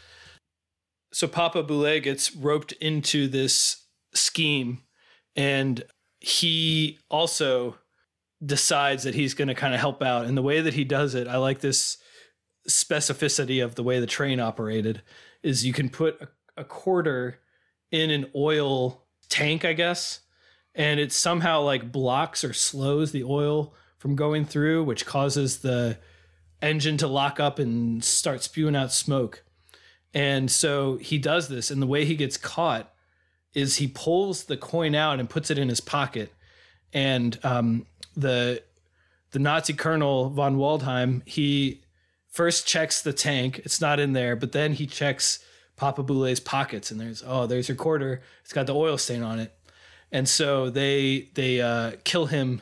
So Papa Boule gets roped into this scheme, and he also decides that he's going to kind of help out. And the way that he does it, I like this specificity of the way the train operated, is you can put a quarter in an oil tank, I guess, and it somehow like blocks or slows the oil from going through, which causes the engine to lock up and start spewing out smoke. And so he does this, and the way he gets caught is he pulls the coin out and puts it in his pocket. And the Nazi colonel von Waldheim, he first checks the tank. It's not in there, but then he checks Papa Boule's pockets, and there's your quarter. It's got the oil stain on it. And so they kill him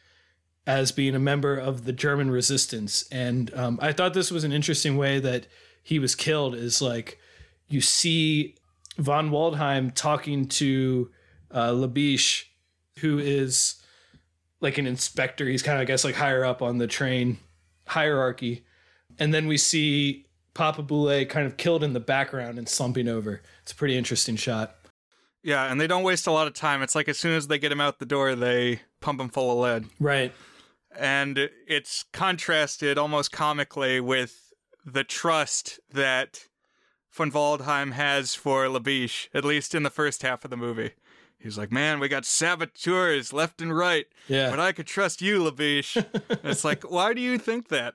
as being a member of the German resistance. And I thought this was an interesting way that he was killed, is like you see von Waldheim talking to Labiche, who is like an inspector. He's kind of, I guess, like higher up on the train hierarchy. And then we see Papa Boule kind of killed in the background and slumping over. It's a pretty interesting shot. Yeah, and they don't waste a lot of time. It's like as soon as they get him out the door, they pump him full of lead. Right. And it's contrasted almost comically with the trust that von Waldheim has for Labiche, at least in the first half of the movie. He's like, man, we got saboteurs left and right, but I could trust you, Labiche. It's like, why do you think that?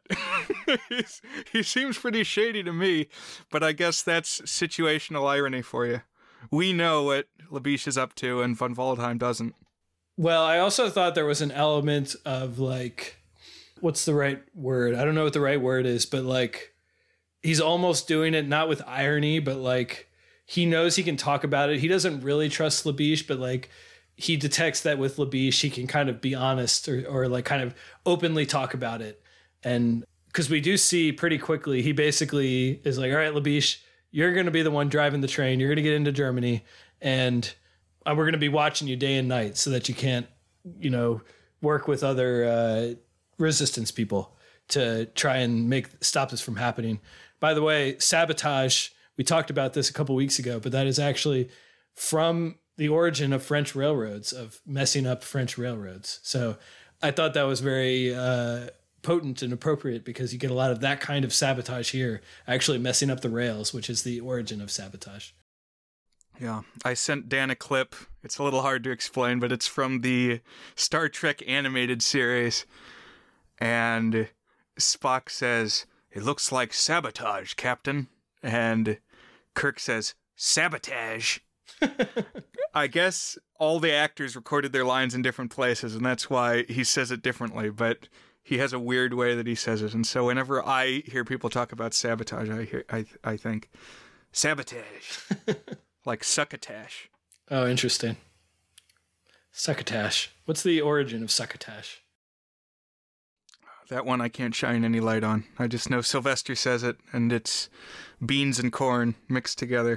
He seems pretty shady to me, but I guess that's situational irony for you. We know what Labiche is up to, and von Waldheim doesn't. Well, I also thought there was an element of like, what's the right word? I don't know what the right word is, but like, he's almost doing it not with irony, but like he knows he can talk about it. He doesn't really trust Labiche, but like he detects that with Labiche, he can kind of be honest or like kind of openly talk about it. And because we do see pretty quickly, he basically is like, all right, Labiche, you're going to be the one driving the train. You're going to get into Germany. and we're going to be watching you day and night so that you can't, work with other resistance people to try and stop this from happening. By the way, sabotage, we talked about this a couple weeks ago, but that is actually from the origin of French railroads, of messing up French railroads. So I thought that was very potent and appropriate, because you get a lot of that kind of sabotage here, actually messing up the rails, which is the origin of sabotage. Yeah, I sent Dan a clip. It's a little hard to explain, but it's from the Star Trek animated series. And Spock says, "It looks like sabotage, Captain." And Kirk says, "Sabotage." I guess all the actors recorded their lines in different places, and that's why he says it differently, but he has a weird way that he says it. And so whenever I hear people talk about sabotage, I think sabotage. Like succotash. Oh, interesting. Succotash. What's the origin of succotash? That one I can't shine any light on. I just know Sylvester says it, and it's beans and corn mixed together.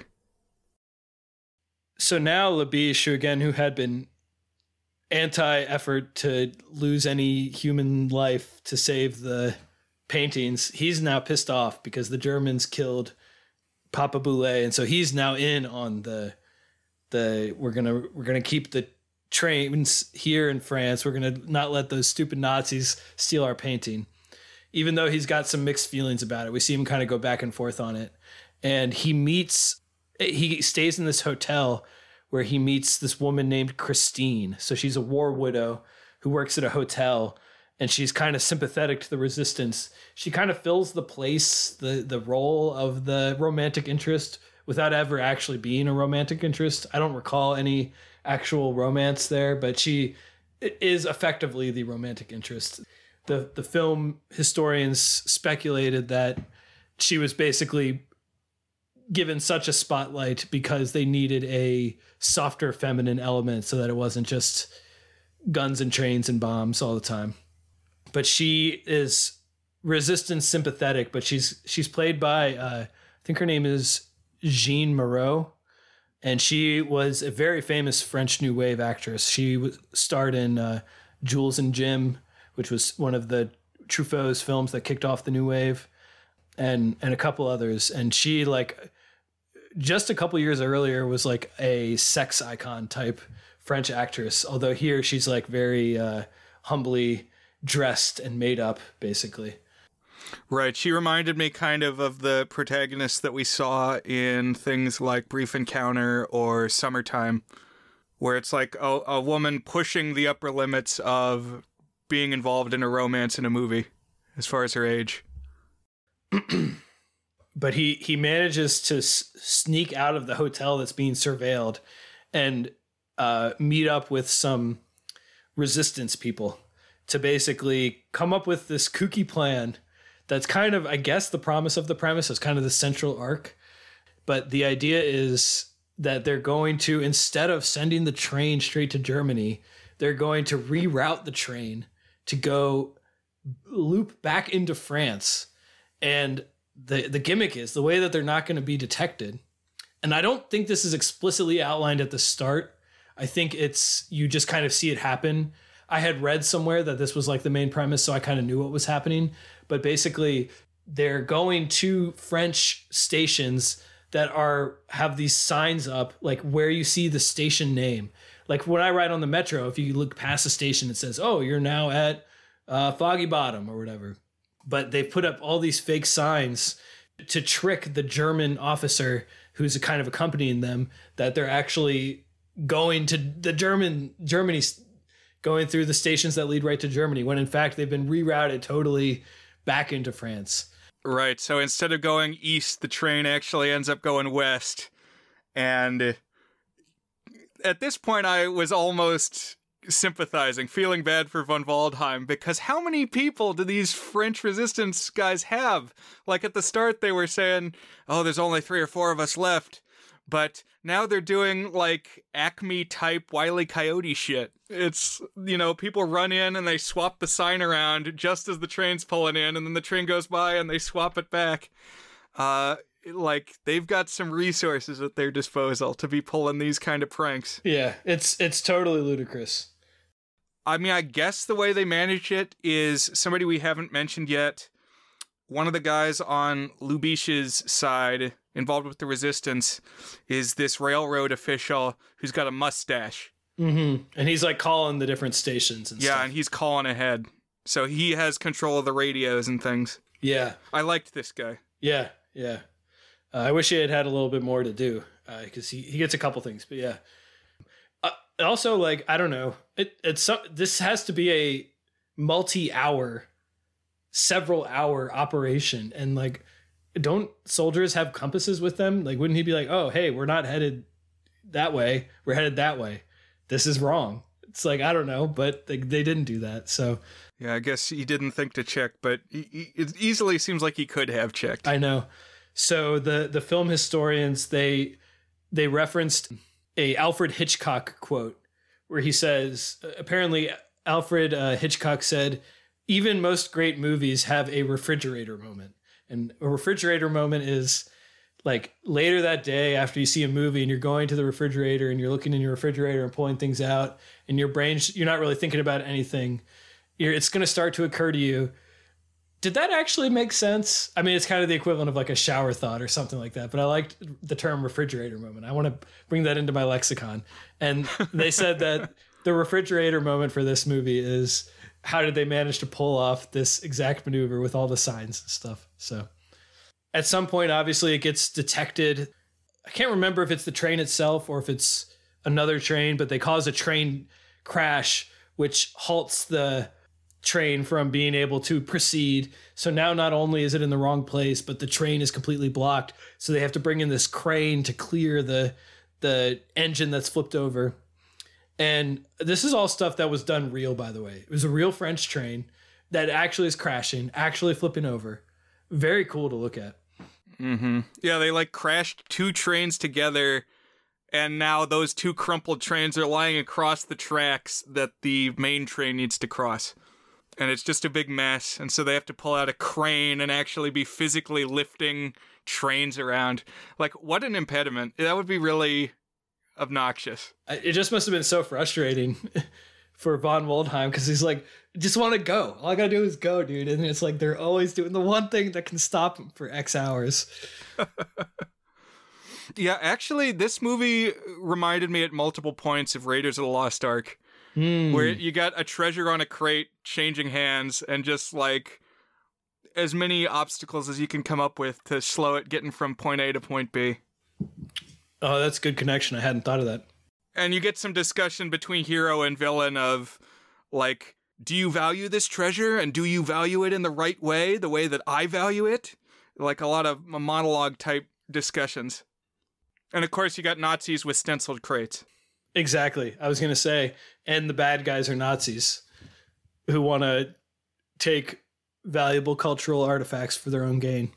So now Labiche, again, who had been anti-effort to lose any human life to save the paintings, he's now pissed off because the Germans killed Papa Boulay, and so he's now in on the we're gonna keep the trains here in France. We're gonna not let those stupid Nazis steal our painting, even though he's got some mixed feelings about it. We see him kind of go back and forth on it, and he stays in this hotel where he meets this woman named Christine. So she's a war widow who works at a hotel, and she's kind of sympathetic to the resistance. She kind of fills the place, the role of the romantic interest without ever actually being a romantic interest. I don't recall any actual romance there, but she is effectively the romantic interest. The film historians speculated that she was basically given such a spotlight because they needed a softer feminine element so that it wasn't just guns and trains and bombs all the time. But she is resistance sympathetic, but she's played by, I think her name is Jeanne Moreau, and she was a very famous French New Wave actress. She starred in Jules and Jim, which was one of the Truffaut's films that kicked off the New Wave, and a couple others. And she, like, just a couple years earlier was like a sex icon type French actress, although here she's like very humbly dressed and made up, basically. Right. She reminded me kind of the protagonist that we saw in things like Brief Encounter or Summertime, where it's like a woman pushing the upper limits of being involved in a romance in a movie as far as her age. But he manages to sneak out of the hotel that's being surveilled and meet up with some resistance people to basically come up with this kooky plan that's kind of, I guess, the promise of the premise is kind of the central arc. But the idea is that they're going to, instead of sending the train straight to Germany, they're going to reroute the train to go loop back into France. And the gimmick is the way that they're not going to be detected. And I don't think this is explicitly outlined at the start. I think you just kind of see it happen. I had read somewhere that this was like the main premise, so I kind of knew what was happening. But basically, they're going to French stations that have these signs up, like where you see the station name. Like when I ride on the metro, if you look past a station, it says, "Oh, you're now at Foggy Bottom," or whatever. But they put up all these fake signs to trick the German officer who's kind of accompanying them that they're actually going to the Germany, going through the stations that lead right to Germany, when in fact they've been rerouted totally back into France. Right. So instead of going east, the train actually ends up going west. And at this point, I was almost sympathizing, feeling bad for von Waldheim, because how many people do these French resistance guys have? Like at the start, they were saying, "Oh, there's only 3 or 4 of us left." But now they're doing like Acme type Wile E. Coyote shit. It's, people run in and they swap the sign around just as the train's pulling in, and then the train goes by and they swap it back. like they've got some resources at their disposal to be pulling these kind of pranks. Yeah, it's totally ludicrous. I mean, I guess the way they manage it is somebody we haven't mentioned yet. One of the guys on Lubish's side, involved with the resistance, is this railroad official who's got a mustache. Mm-hmm. And he's like calling the different stations and stuff. Yeah, and he's calling ahead. So he has control of the radios and things. Yeah. I liked this guy. Yeah. I wish he had a little bit more to do because he gets a couple things, but yeah. Also, like, I don't know. This has to be a multi-hour, several-hour operation. And, like, don't soldiers have compasses with them? Like, wouldn't he be like, oh, hey, we're not headed that way. We're headed that way. This is wrong. It's like, I don't know, but they didn't do that. So, yeah, I guess he didn't think to check, but it easily seems like he could have checked. I know. So the film historians, they referenced a Alfred Hitchcock quote where he says, apparently Alfred Hitchcock said, even most great movies have a refrigerator moment. And a refrigerator moment is like later that day after you see a movie and you're going to the refrigerator and you're looking in your refrigerator and pulling things out and your brain, you're not really thinking about anything. It's going to start to occur to you, did that actually make sense? I mean, it's kind of the equivalent of like a shower thought or something like that, but I liked the term refrigerator moment. I want to bring that into my lexicon. And they said that the refrigerator moment for this movie is how did they manage to pull off this exact maneuver with all the signs and stuff. So at some point, obviously it gets detected. I can't remember if it's the train itself or if it's another train, but they cause a train crash, which halts the train from being able to proceed. So now not only is it in the wrong place, but the train is completely blocked. So they have to bring in this crane to clear the engine that's flipped over. And this is all stuff that was done real, by the way. It was a real French train that actually is crashing, actually flipping over. Very cool to look at. Mm-hmm. Yeah, they like crashed two trains together, and now those two crumpled trains are lying across the tracks that the main train needs to cross. And it's just a big mess, and so they have to pull out a crane and actually be physically lifting trains around. Like, what an impediment. That would be really obnoxious. It just must have been so frustrating for von Waldheim, because he's like, just want to go. All I gotta do is go, dude. And it's like they're always doing the one thing that can stop him for X hours. Yeah, actually, this movie reminded me at multiple points of Raiders of the Lost Ark. Where you got a treasure on a crate changing hands and just like as many obstacles as you can come up with to slow it getting from point A to point B. Oh, that's a good connection. I hadn't thought of that. And you get some discussion between hero and villain of like, do you value this treasure and do you value it in the right way, the way that I value it? Like a lot of monologue type discussions. And of course you got Nazis with stenciled crates. Exactly. I was going to say, and the bad guys are Nazis who want to take valuable cultural artifacts for their own gain.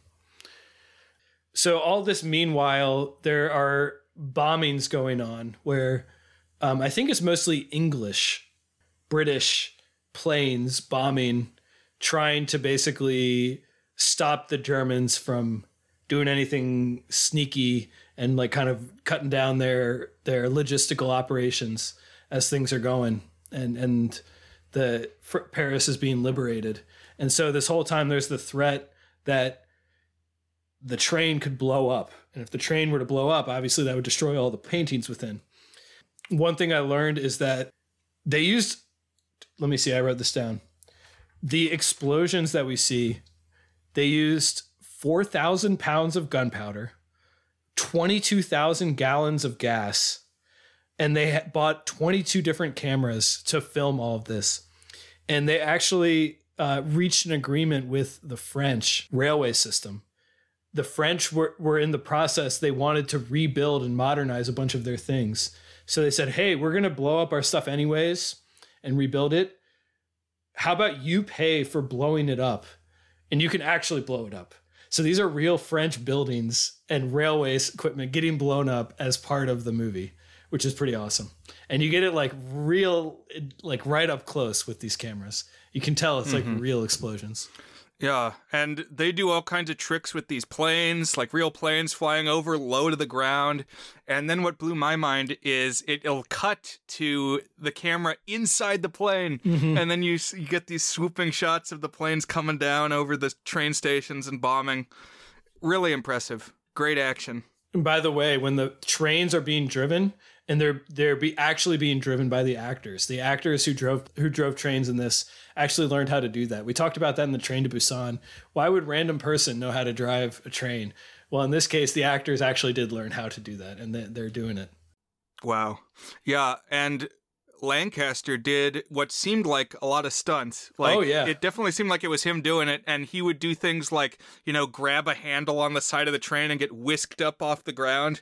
So all this meanwhile, there are bombings going on where I think it's mostly English, British planes bombing, trying to basically stop the Germans from doing anything sneaky and like kind of cutting down their logistical operations as things are going, and the Paris is being liberated. And so this whole time there's the threat that the train could blow up. And if the train were to blow up, obviously that would destroy all the paintings within. One thing I learned is that they used, let me see, I wrote this down. The explosions that we see, they used 4,000 pounds of gunpowder, 22,000 gallons of gas, and they bought 22 different cameras to film all of this. And they actually reached an agreement with the French railway system. The French were in the process. They wanted to rebuild and modernize a bunch of their things. So they said, hey, we're going to blow up our stuff anyways and rebuild it. How about you pay for blowing it up? And you can actually blow it up. So these are real French buildings and railways equipment getting blown up as part of the movie, which is pretty awesome. And you get it like real, like right up close with these cameras. You can tell it's like real explosions. Yeah, and they do all kinds of tricks with these planes, like real planes flying over low to the ground. And then what blew my mind is it'll cut to the camera inside the plane, and then you get these swooping shots of the planes coming down over the train stations and bombing. Really impressive. Great action. And by the way, when the trains are being driven, and they're actually being driven by the actors who drove trains in this actually learned how to do that. We talked about that in the Train to Busan. Why would random person know how to drive a train? Well, in this case, the actors actually did learn how to do that, and they're doing it. Wow. Yeah, and Lancaster did what seemed like a lot of stunts. Like, oh, yeah. It definitely seemed like it was him doing it, and he would do things like, grab a handle on the side of the train and get whisked up off the ground.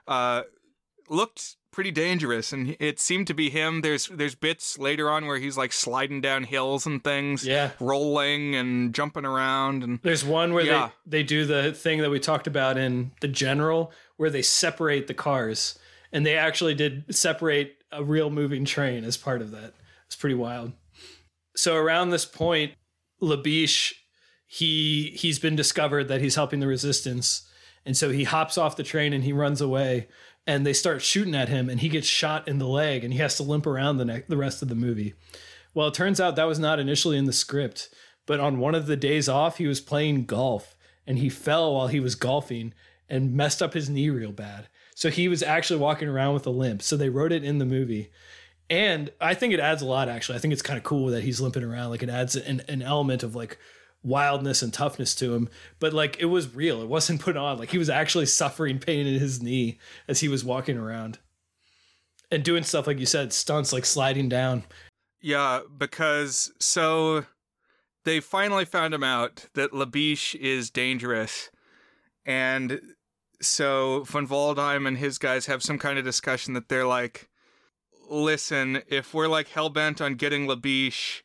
Looked pretty dangerous, and it seemed to be him. There's bits later on where he's like sliding down hills and things, rolling and jumping around. And there's one where they do the thing that we talked about in The General, where they separate the cars, and they actually did separate a real moving train as part of that. It's pretty wild. So around this point, Labiche, he's been discovered that he's helping the resistance, and so he hops off the train and he runs away. And they start shooting at him, and he gets shot in the leg, and he has to limp around the rest of the movie. Well, it turns out that was not initially in the script, but on one of the days off, he was playing golf, and he fell while he was golfing and messed up his knee real bad. So he was actually walking around with a limp. So they wrote it in the movie. And I think it adds a lot, actually. I think it's kind of cool that he's limping around. Like, it adds an element of, like, wildness and toughness to him, but like it was real. It wasn't put on. Like he was actually suffering pain in his knee as he was walking around and doing stuff like you said, stunts like sliding down. Yeah, because so they finally found him out that Labiche is dangerous, and so von Waldheim and his guys have some kind of discussion that they're like, listen, if we're like hell-bent on getting Labiche,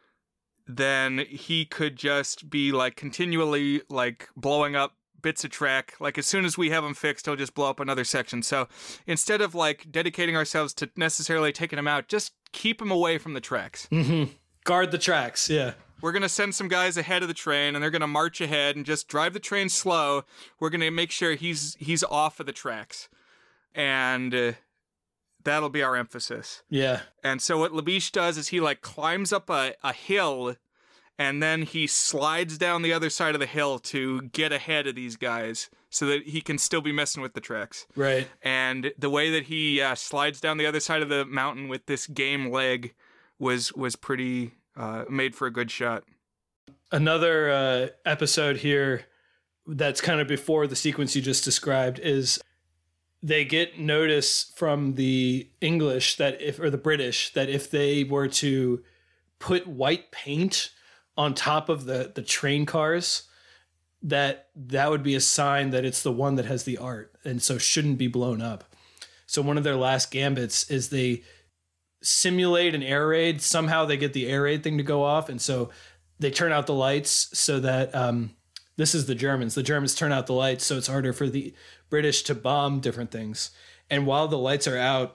then he could just be like continually like blowing up bits of track. Like as soon as we have him fixed, he'll just blow up another section. So instead of like dedicating ourselves to necessarily taking him out, just keep him away from the tracks. Guard the tracks. Yeah. We're going to send some guys ahead of the train, and they're going to march ahead and just drive the train slow. We're going to make sure he's off of the tracks. And that'll be our emphasis. Yeah. And so what Labiche does is he like climbs up a hill, and then he slides down the other side of the hill to get ahead of these guys so that he can still be messing with the tracks. Right. And the way that he slides down the other side of the mountain with this game leg was pretty made for a good shot. Another episode here that's kind of before the sequence you just described is they get notice from the English or the British that if they were to put white paint on top of the train cars, that would be a sign that it's the one that has the art and so shouldn't be blown up. So one of their last gambits is they simulate an air raid. Somehow they get the air raid thing to go off, and so they turn out the lights so that this is the Germans. The Germans turn out the lights so it's harder for the British to bomb different things. And while the lights are out,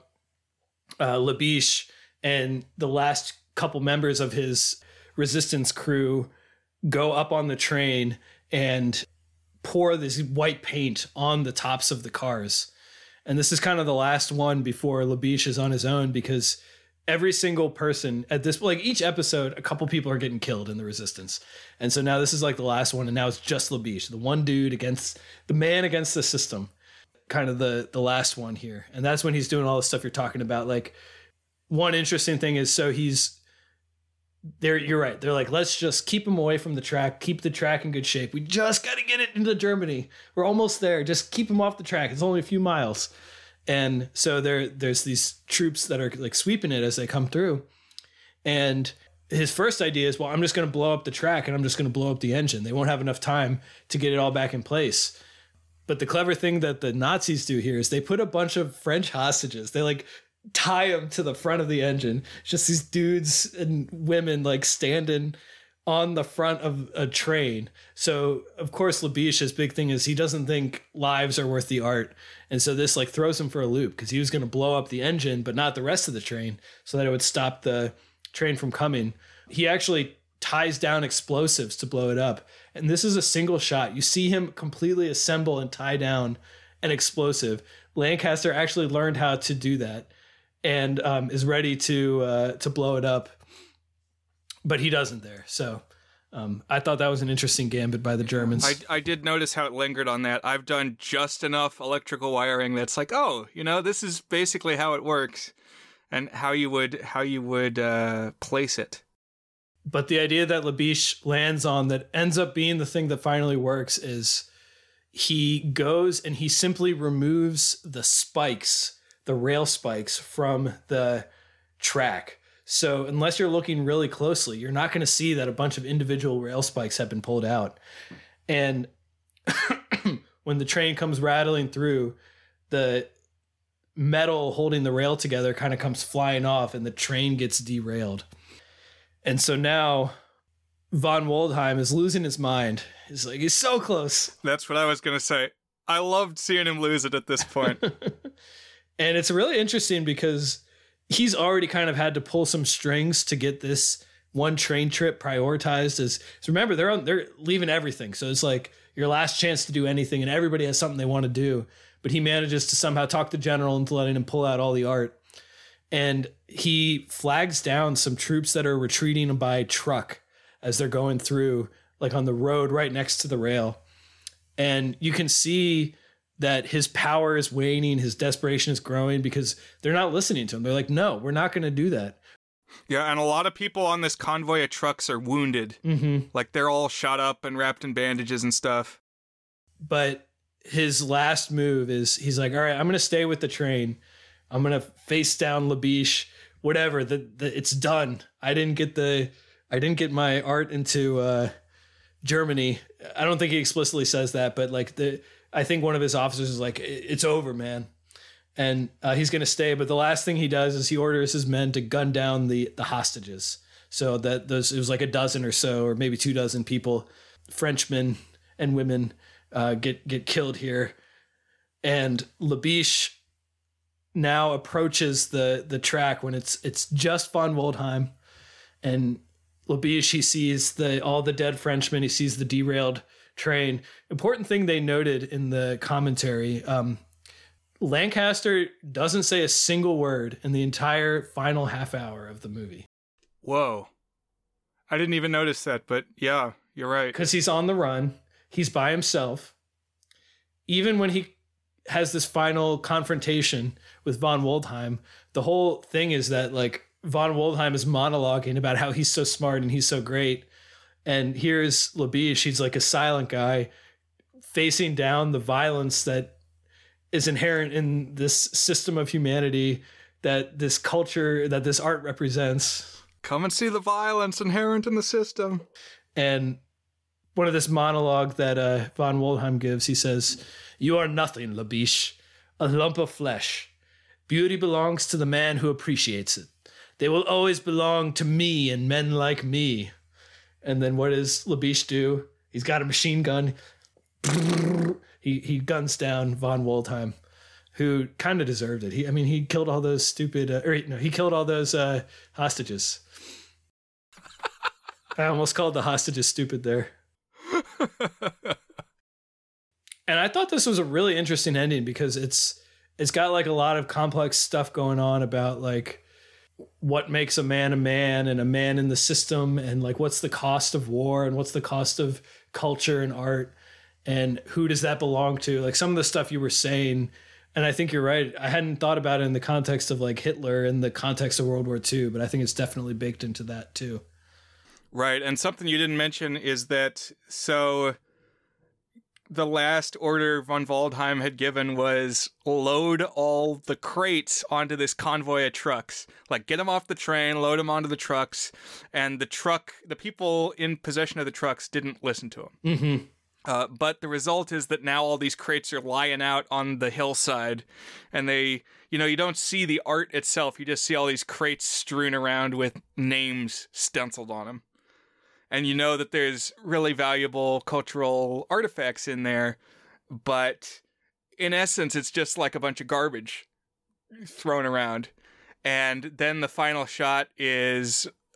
Labiche and the last couple members of his resistance crew go up on the train and pour this white paint on the tops of the cars. And this is kind of the last one before Labiche is on his own, because every single person at this, like each episode, a couple people are getting killed in the resistance. And so now this is like the last one. And now it's just Labiche, the one dude against the man against the system, kind of the last one here. And that's when he's doing all the stuff you're talking about. Like one interesting thing is, so you're right. They're like, let's just keep him away from the track, keep the track in good shape. We just got to get it into Germany. We're almost there. Just keep him off the track. It's only a few miles. And so there's these troops that are like sweeping it as they come through. And his first idea is, well, I'm just going to blow up the track and I'm just going to blow up the engine. They won't have enough time to get it all back in place. But the clever thing that the Nazis do here is they put a bunch of French hostages. They like tie them to the front of the engine. It's just these dudes and women like standing on the front of a train. So of course Labiche, his big thing is he doesn't think lives are worth the art. And so this like throws him for a loop, because he was going to blow up the engine, but not the rest of the train, so that it would stop the train from coming. He actually ties down explosives to blow it up. And this is a single shot. You see him completely assemble and tie down an explosive. Lancaster actually learned how to do that and is ready to blow it up, but he doesn't there. So I thought that was an interesting gambit by the Germans. I did notice how it lingered on that. I've done just enough electrical wiring that's like, oh, this is basically how it works and how you would place it. But the idea that Labiche lands on that ends up being the thing that finally works is he goes and he simply removes the spikes, the rail spikes from the track. So unless you're looking really closely, you're not going to see that a bunch of individual rail spikes have been pulled out. And when the train comes rattling through, the metal holding the rail together kind of comes flying off and the train gets derailed. And so now von Waldheim is losing his mind. He's like, he's so close. That's what I was going to say. I loved seeing him lose it at this point. And it's really interesting because he's already kind of had to pull some strings to get this one train trip prioritized. So remember, they're leaving everything. So it's like your last chance to do anything and everybody has something they want to do. But he manages to somehow talk the general into letting him pull out all the art. And he flags down some troops that are retreating by truck as they're going through, like on the road right next to the rail. And you can see that his power is waning, his desperation is growing because they're not listening to him. They're like, no, we're not going to do that. Yeah, and a lot of people on this convoy of trucks are wounded. Mm-hmm. Like they're all shot up and wrapped in bandages and stuff. But his last move is he's like, all right, I'm going to stay with the train. I'm going to face down Labiche, whatever. It's done. I didn't get my art into Germany. I don't think he explicitly says that, but like I think one of his officers is like, it's over, man. And he's going to stay. But the last thing he does is he orders his men to gun down the hostages. So that it was like a dozen or so, or maybe 24 people, Frenchmen and women get killed here. And Labiche now approaches the track when it's just von Waldheim, and Labiche, he sees all the dead Frenchmen. He sees the derailed train. Important thing they noted in the commentary, Lancaster doesn't say a single word in the entire final half hour of the movie. Whoa. I didn't even notice that, but yeah, you're right. Because he's on the run. He's by himself. Even when he has this final confrontation with von Waldheim, the whole thing is that like von Waldheim is monologuing about how he's so smart and he's so great. And here's Labiche, he's like a silent guy facing down the violence that is inherent in this system of humanity, that this culture, that this art represents. Come and see the violence inherent in the system. And one of this monologue that von Waldheim gives, he says, "You are nothing, Labiche, a lump of flesh. Beauty belongs to the man who appreciates it. They will always belong to me and men like me." And then what does Labiche do? He's got a machine gun. He guns down von Waldheim, who kind of deserved it. He killed all those he killed all those hostages. I almost called the hostages stupid there. And I thought this was a really interesting ending because it's got like a lot of complex stuff going on about like what makes a man and a man in the system, and like what's the cost of war and what's the cost of culture and art, and who does that belong to? Like some of the stuff you were saying, and I think you're right. I hadn't thought about it in the context of like Hitler and the context of World War II, but I think it's definitely baked into that too. Right, and something you didn't mention is that the last order von Waldheim had given was load all the crates onto this convoy of trucks. Like, get them off the train, load them onto the trucks, and the people in possession of the trucks didn't listen to him. Mm-hmm. But the result is that now all these crates are lying out on the hillside, and you don't see the art itself, you just see all these crates strewn around with names stenciled on them. And you know that there's really valuable cultural artifacts in there, but in essence, it's just like a bunch of garbage thrown around. And then the final shot is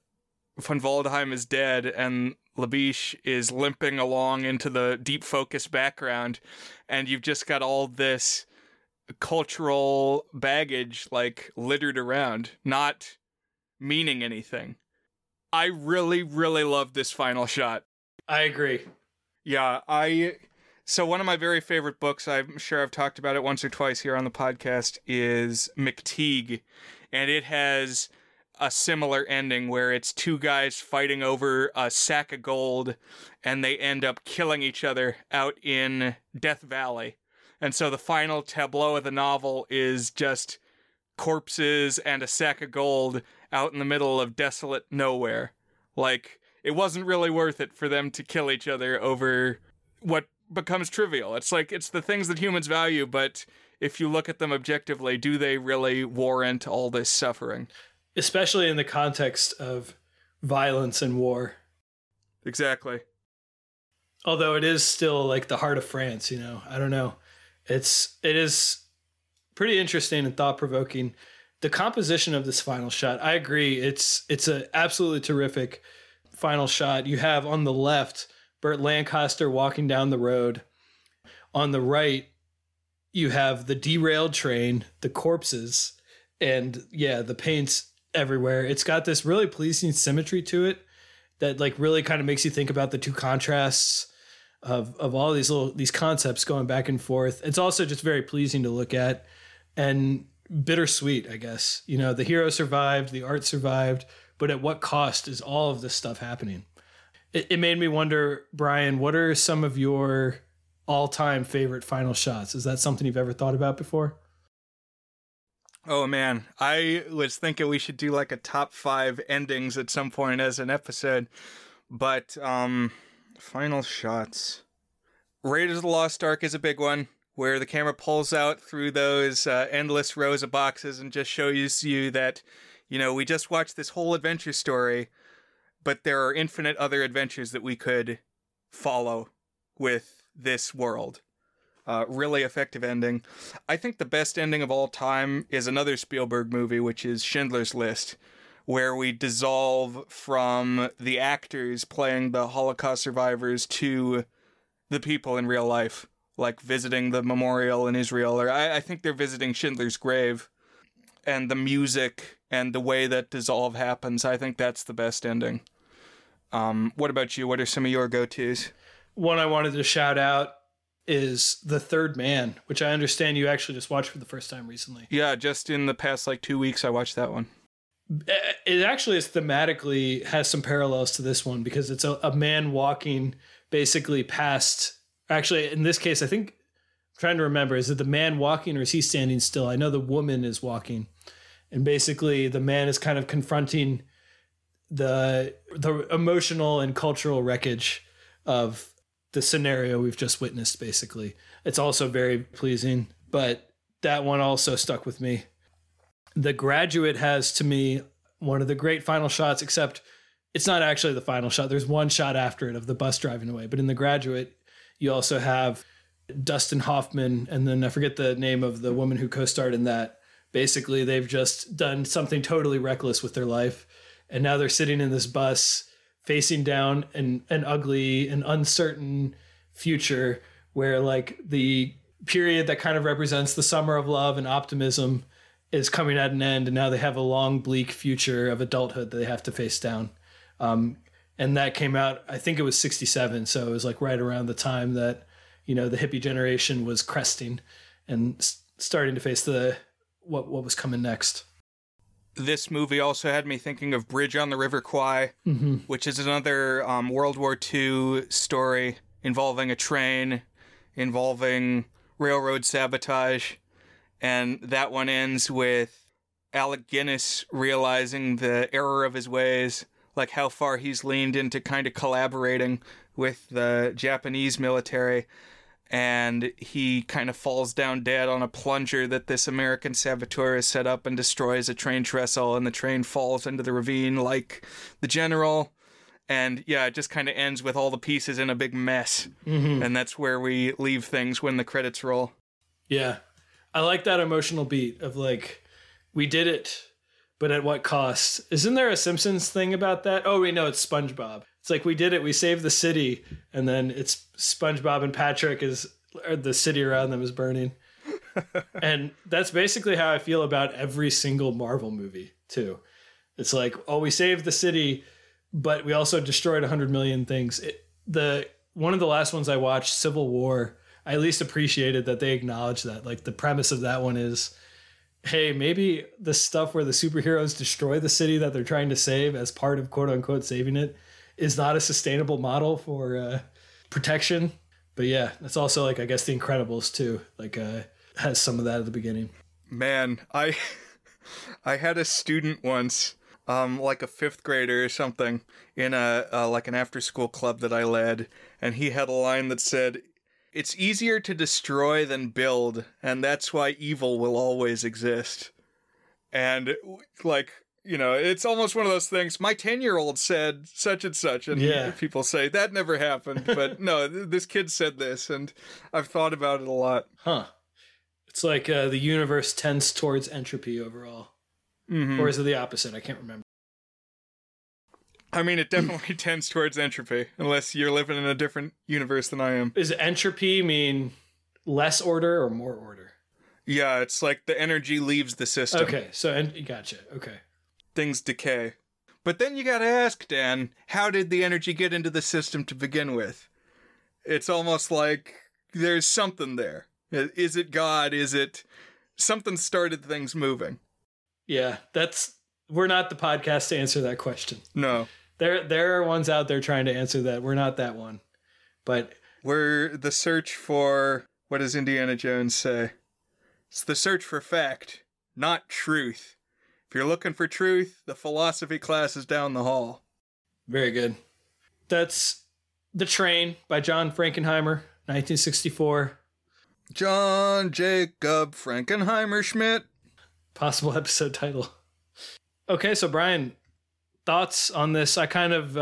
Von Waldheim is dead and Labiche is limping along into the deep focus background, and you've just got all this cultural baggage like littered around, not meaning anything. I really, really love this final shot. I agree. Yeah, so one of my very favorite books, I'm sure I've talked about it once or twice here on the podcast, is McTeague, and it has a similar ending where it's two guys fighting over a sack of gold, and they end up killing each other out in Death Valley. And so the final tableau of the novel is just corpses and a sack of gold out in the middle of desolate nowhere. Like, it wasn't really worth it for them to kill each other over what becomes trivial. It's like, it's the things that humans value, but if you look at them objectively, do they really warrant all this suffering? Especially in the context of violence and war. Exactly. Although it is still like the heart of France, you know. I don't know. It is pretty interesting and thought-provoking. The composition of this final shot, I agree. It's a absolutely terrific final shot. You have on the left Burt Lancaster walking down the road. On the right, you have the derailed train, the corpses, and yeah, the paint's everywhere. It's got this really pleasing symmetry to it that like really kind of makes you think about the two contrasts of all these concepts going back and forth. It's also just very pleasing to look at and bittersweet, I guess. You know, the hero survived, the art survived, but at what cost is all of this stuff happening? It made me wonder, Brian, what are some of your all-time favorite final shots? Is that something you've ever thought about before? Oh man, I was thinking we should do like a top 5 endings at some point as an episode, but final shots. Raiders of the Lost Ark is a big one, where the camera pulls out through those endless rows of boxes and just shows you that, you know, we just watched this whole adventure story, but there are infinite other adventures that we could follow with this world. Really effective ending. I think the best ending of all time is another Spielberg movie, which is Schindler's List, where we dissolve from the actors playing the Holocaust survivors to the people in real life, like visiting the memorial in Israel, or I think they're visiting Schindler's grave, and the music and the way that dissolve happens. I think that's the best ending. What about you? What are some of your go-tos? One I wanted to shout out is The Third Man, which I understand you actually just watched for the first time recently. Yeah, just in the past 2 weeks I watched that one. It actually is thematically has some parallels to this one because it's a man walking basically past, actually in this case, I think, I'm trying to remember, is it the man walking or is he standing still? I know the woman is walking, and basically the man is kind of confronting the emotional and cultural wreckage of the scenario we've just witnessed, basically. It's also very pleasing, but that one also stuck with me. The Graduate has, to me, one of the great final shots, except it's not actually the final shot. There's one shot after it of the bus driving away. But in The Graduate, you also have Dustin Hoffman, and then I forget the name of the woman who co-starred in that. Basically, they've just done something totally reckless with their life, and now they're sitting in this bus facing down an ugly and uncertain future where like the period that kind of represents the summer of love and optimism is coming at an end, and now they have a long, bleak future of adulthood that they have to face down. And that came out, I think it was 1967, so it was like right around the time that, you know, the hippie generation was cresting and starting to face what was coming next. This movie also had me thinking of Bridge on the River Kwai, which is another World War II story involving a train, involving railroad sabotage. And that one ends with Alec Guinness realizing the error of his ways, like how far he's leaned into kind of collaborating with the Japanese military. And he kind of falls down dead on a plunger that this American saboteur has set up and destroys a train trestle, and the train falls into the ravine like the general. And yeah, it just kind of ends with all the pieces in a big mess. And that's where we leave things when the credits roll. Yeah. I like that emotional beat of like, we did it, but at what cost? Isn't there a Simpsons thing about that? Oh, wait, no, it's SpongeBob. It's like, we did it. We saved the city. And then it's SpongeBob and Patrick or the city around them is burning. And that's basically how I feel about every single Marvel movie too. It's like, oh, we saved the city, but we also destroyed 100 million things. One of the last ones I watched, Civil War, I at least appreciated that they acknowledged that. Like, the premise of that one is, hey, maybe the stuff where the superheroes destroy the city that they're trying to save as part of quote unquote saving it is not a sustainable model for protection. But yeah, that's also like, I guess, The Incredibles too. Like, has some of that at the beginning. Man, I had a student once, like a fifth grader or something, in like an after school club that I led, and he had a line that said, "It's easier to destroy than build, and that's why evil will always exist." And like, you know, it's almost one of those things. My 10-year-old said such and such, and people say that never happened. But no, this kid said this, and I've thought about it a lot. Huh. It's like the universe tends towards entropy overall. Mm-hmm. Or is it the opposite? I can't remember. I mean, it definitely tends towards entropy, unless you're living in a different universe than I am. Does entropy mean less order or more order? Yeah, it's like the energy leaves the system. Okay, so gotcha. Okay. Things decay. But then you gotta ask, Dan, how did the energy get into the system to begin with? It's almost like there's something there. Is it God? Is it something started things moving? Yeah, we're not the podcast to answer that question. No. There are ones out there trying to answer that. We're not that one. But we're the search for, what does Indiana Jones say? It's the search for fact, not truth. If you're looking for truth, the philosophy class is down the hall. Very good. That's The Train by John Frankenheimer, 1964. John Jacob Frankenheimer Schmidt. Possible episode title. Okay, so Brian, thoughts on this? I kind of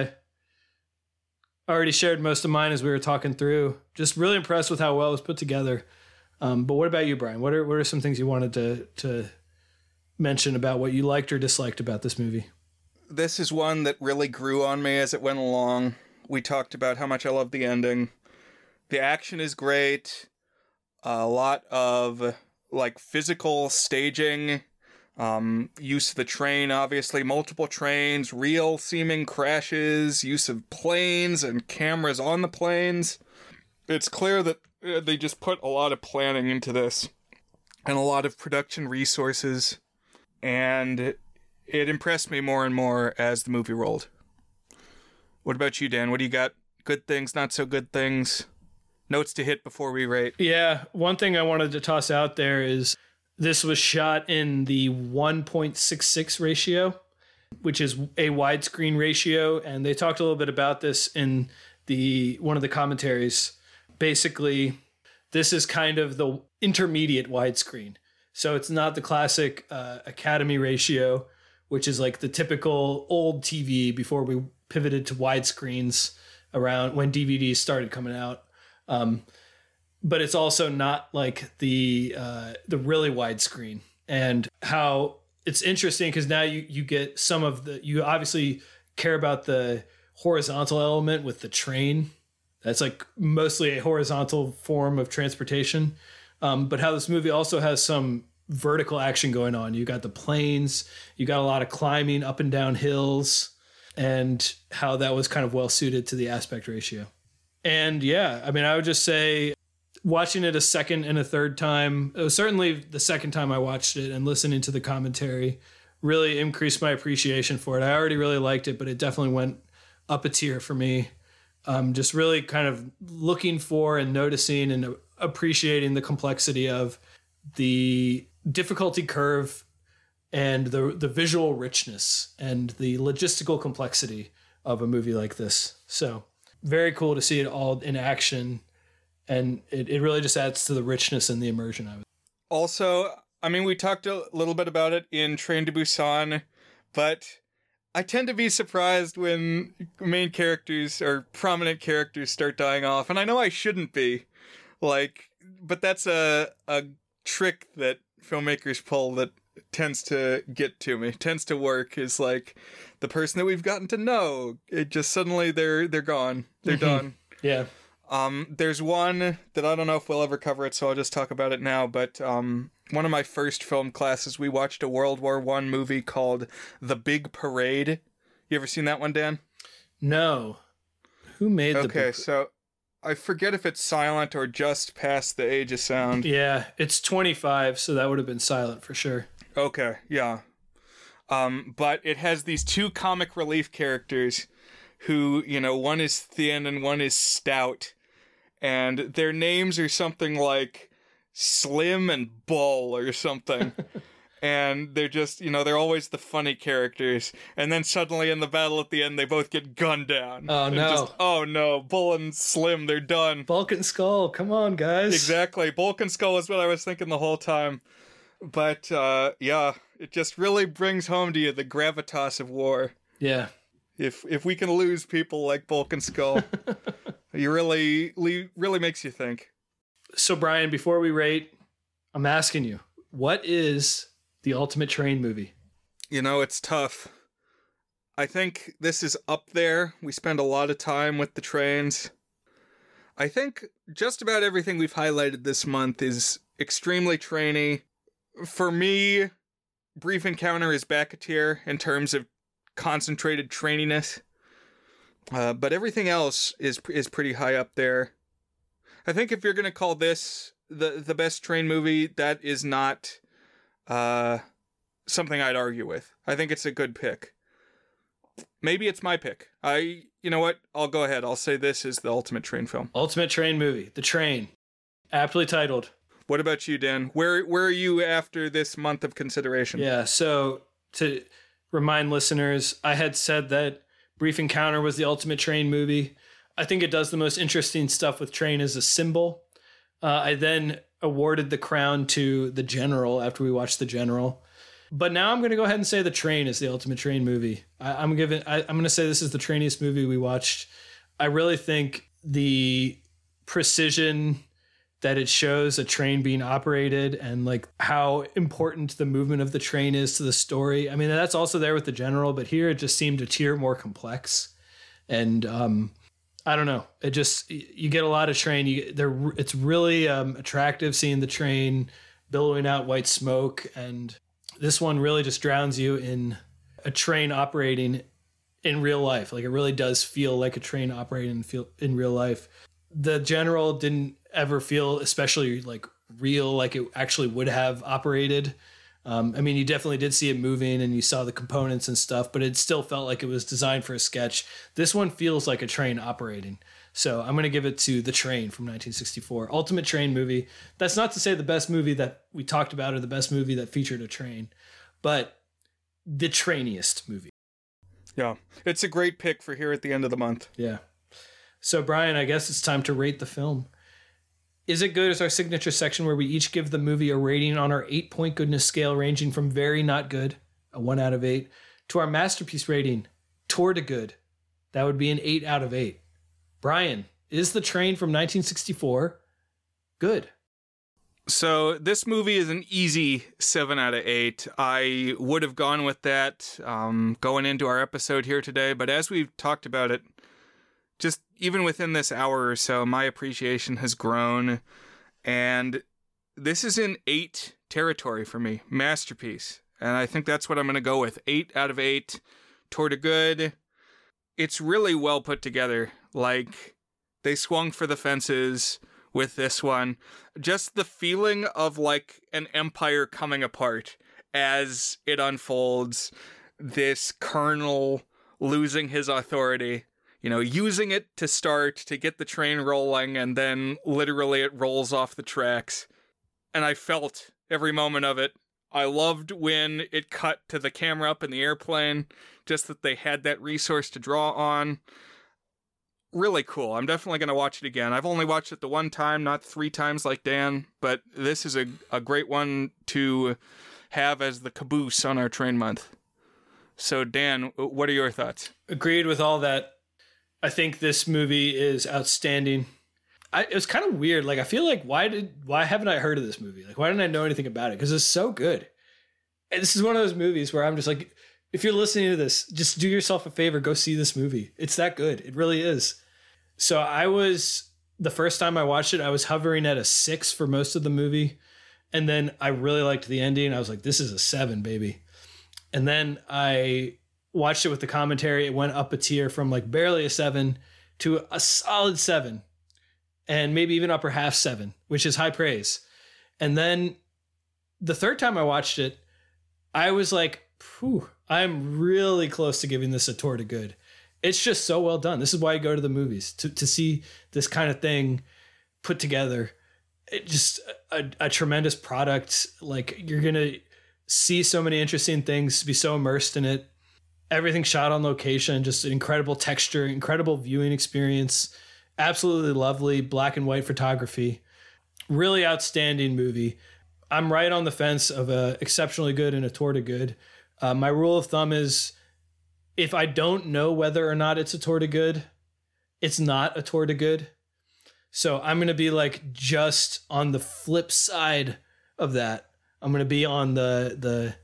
already shared most of mine as we were talking through. Just really impressed with how well it was put together. But what about you, Brian? What are some things you wanted to mention about what you liked or disliked about this movie? This is one that really grew on me as it went along. We talked about how much I love the ending. The action is great. A lot of like physical staging, use of the train, obviously multiple trains, real seeming crashes, use of planes and cameras on the planes. It's clear that they just put a lot of planning into this and a lot of production resources, and it impressed me more and more as the movie rolled. What about you, Dan? What do you got? Good things, not so good things? Notes to hit before we rate. Yeah, one thing I wanted to toss out there is this was shot in the 1.66 ratio, which is a widescreen ratio, and they talked a little bit about this in one of the commentaries. Basically, this is kind of the intermediate widescreen. So it's not the classic Academy ratio, which is like the typical old TV before we pivoted to widescreens around when DVDs started coming out. But it's also not like the really widescreen, and how it's interesting because now you get some of you obviously care about the horizontal element with the train. That's like mostly a horizontal form of transportation. But how this movie also has some vertical action going on. You got the planes, you got a lot of climbing up and down hills, and how that was kind of well suited to the aspect ratio. And yeah, I mean, I would just say watching it a second and a third time, it was certainly the second time I watched it, and listening to the commentary really increased my appreciation for it. I already really liked it, but it definitely went up a tier for me. Just really kind of looking for and noticing and appreciating the complexity of the difficulty curve and the visual richness and the logistical complexity of a movie like this. So very cool to see it all in action, and it really just adds to the richness and the immersion of it. Also, I mean, we talked a little bit about it in Train to Busan, but I tend to be surprised when main characters or prominent characters start dying off, and I know I shouldn't be, but that's a trick that filmmakers pull that tends to get to me, tends to work, is like the person that we've gotten to know. It just suddenly they're gone. They're done. Yeah. There's one that I don't know if we'll ever cover it, so I'll just talk about it now. But one of my first film classes, we watched a World War I movie called The Big Parade. You ever seen that one, Dan? No. Who made the Okay, so I forget if it's silent or just past the age of sound. Yeah, it's 25, so that would have been silent for sure. Okay, yeah. But it has these two comic relief characters who, you know, one is thin and one is stout. And their names are something like Slim and Bull or something. And they're just, you know, they're always the funny characters. And then suddenly in the battle at the end, they both get gunned down. Oh, no. Oh, no. Bull and Slim, they're done. Bulk and Skull, come on, guys. Exactly. Bulk and Skull is what I was thinking the whole time. But, yeah, it just really brings home to you the gravitas of war. Yeah. If we can lose people like Bulk and Skull, you really makes you think. So, Brian, before we rate, I'm asking you, what is the ultimate train movie? You know, it's tough. I think this is up there. We spend a lot of time with the trains. I think just about everything we've highlighted this month is extremely trainy. For me, Brief Encounter is back a tier in terms of concentrated traininess. But everything else is pretty high up there. I think if you're going to call this the best train movie, that is not something I'd argue with. I think it's a good pick. Maybe it's my pick. You know what? I'll go ahead. I'll say this is the ultimate train film. Ultimate train movie, The Train. Aptly titled. What about you, Dan? Where are you after this month of consideration? Yeah, so to remind listeners, I had said that Brief Encounter was the ultimate train movie. I think it does the most interesting stuff with train as a symbol. I then awarded the crown to The General after we watched The General. But now I'm going to go ahead and say The Train is the ultimate train movie. I'm going to say this is the trainiest movie we watched. I really think the precision that it shows a train being operated and like how important the movement of the train is to the story. I mean, that's also there with The General, but here it just seemed a tier more complex. And I don't know. It just, you get a lot of train. It's really attractive seeing the train billowing out white smoke. And this one really just drowns you in a train operating in real life. Like it really does feel like a train operating in real life. The General didn't ever feel especially like real, like it actually would have operated. I mean, you definitely did see it moving and you saw the components and stuff, but it still felt like it was designed for a sketch. This one feels like a train operating. So I'm going to give it to The Train from 1964. Ultimate train movie. That's not to say the best movie that we talked about or the best movie that featured a train, but the trainiest movie. Yeah, it's a great pick for here at the end of the month. Yeah. So Brian, I guess it's time to rate the film. Is It Good is our signature section where we each give the movie a rating on our 8-point goodness scale, ranging from very not good, a 1 out of 8, to our masterpiece rating, toward a good. That would be an 8 out of 8. Brian, is The Train from 1964 good? So this movie is an easy 7 out of 8. I would have gone with that going into our episode here today, but as we've talked about it, just even within this hour or so, my appreciation has grown, and this is in 8 territory for me. Masterpiece. And I think that's what I'm going to go with. 8 out of 8. Toward a good. It's really well put together. Like, they swung for the fences with this one. Just the feeling of, like, an empire coming apart as it unfolds. This colonel losing his authority. You know, using it to start, to get the train rolling, and then literally it rolls off the tracks. And I felt every moment of it. I loved when it cut to the camera up in the airplane, just that they had that resource to draw on. Really cool. I'm definitely going to watch it again. I've only watched it the one time, not 3 times like Dan, but this is a great one to have as the caboose on our train month. So, Dan, what are your thoughts? Agreed with all that. I think this movie is outstanding. It was kind of weird. Like, I feel like why haven't I heard of this movie? Like, why didn't I know anything about it? Because it's so good. And this is one of those movies where I'm just like, if you're listening to this, just do yourself a favor, go see this movie. It's that good. It really is. So the first time I watched it, I was hovering at a 6 for most of the movie. And then I really liked the ending. I was like, this is a 7, baby. And then I watched it with the commentary. It went up a tier from like barely a 7 to a solid 7, and maybe even upper half 7, which is high praise. And then the third time I watched it, I was like, phew, I'm really close to giving this a tour to good. It's just so well done. This is why you go to the movies, to see this kind of thing put together. It just a tremendous product. Like, you're going to see so many interesting things, be so immersed in it. Everything shot on location, just an incredible texture, incredible viewing experience, absolutely lovely black and white photography. Really outstanding movie. I'm right on the fence of a exceptionally good and a tour to good. My rule of thumb is, if I don't know whether or not it's a tour to good, it's not a tour to good. So I'm going to be like just on the flip side of that. I'm going to be on the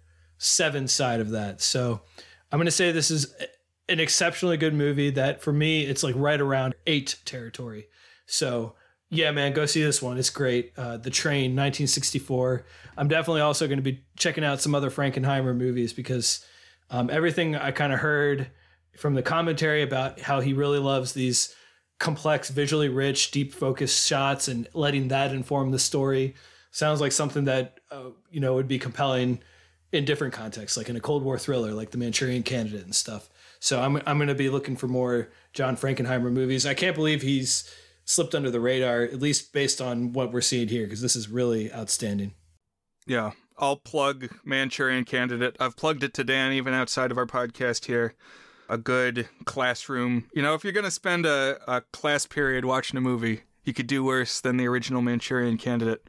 7 side of that. So I'm going to say this is an exceptionally good movie that, for me, it's like right around 8 territory. So yeah, man, go see this one. It's great. The Train, 1964. I'm definitely also going to be checking out some other Frankenheimer movies, because everything I kind of heard from the commentary about how he really loves these complex, visually rich, deep focused shots and letting that inform the story sounds like something that, would be compelling in different contexts, like in a Cold War thriller, like The Manchurian Candidate and stuff. So I'm going to be looking for more John Frankenheimer movies. I can't believe he's slipped under the radar, at least based on what we're seeing here, because this is really outstanding. Yeah, I'll plug Manchurian Candidate. I've plugged it to Dan even outside of our podcast here. A good classroom. If you're going to spend a class period watching a movie, you could do worse than the original Manchurian Candidate.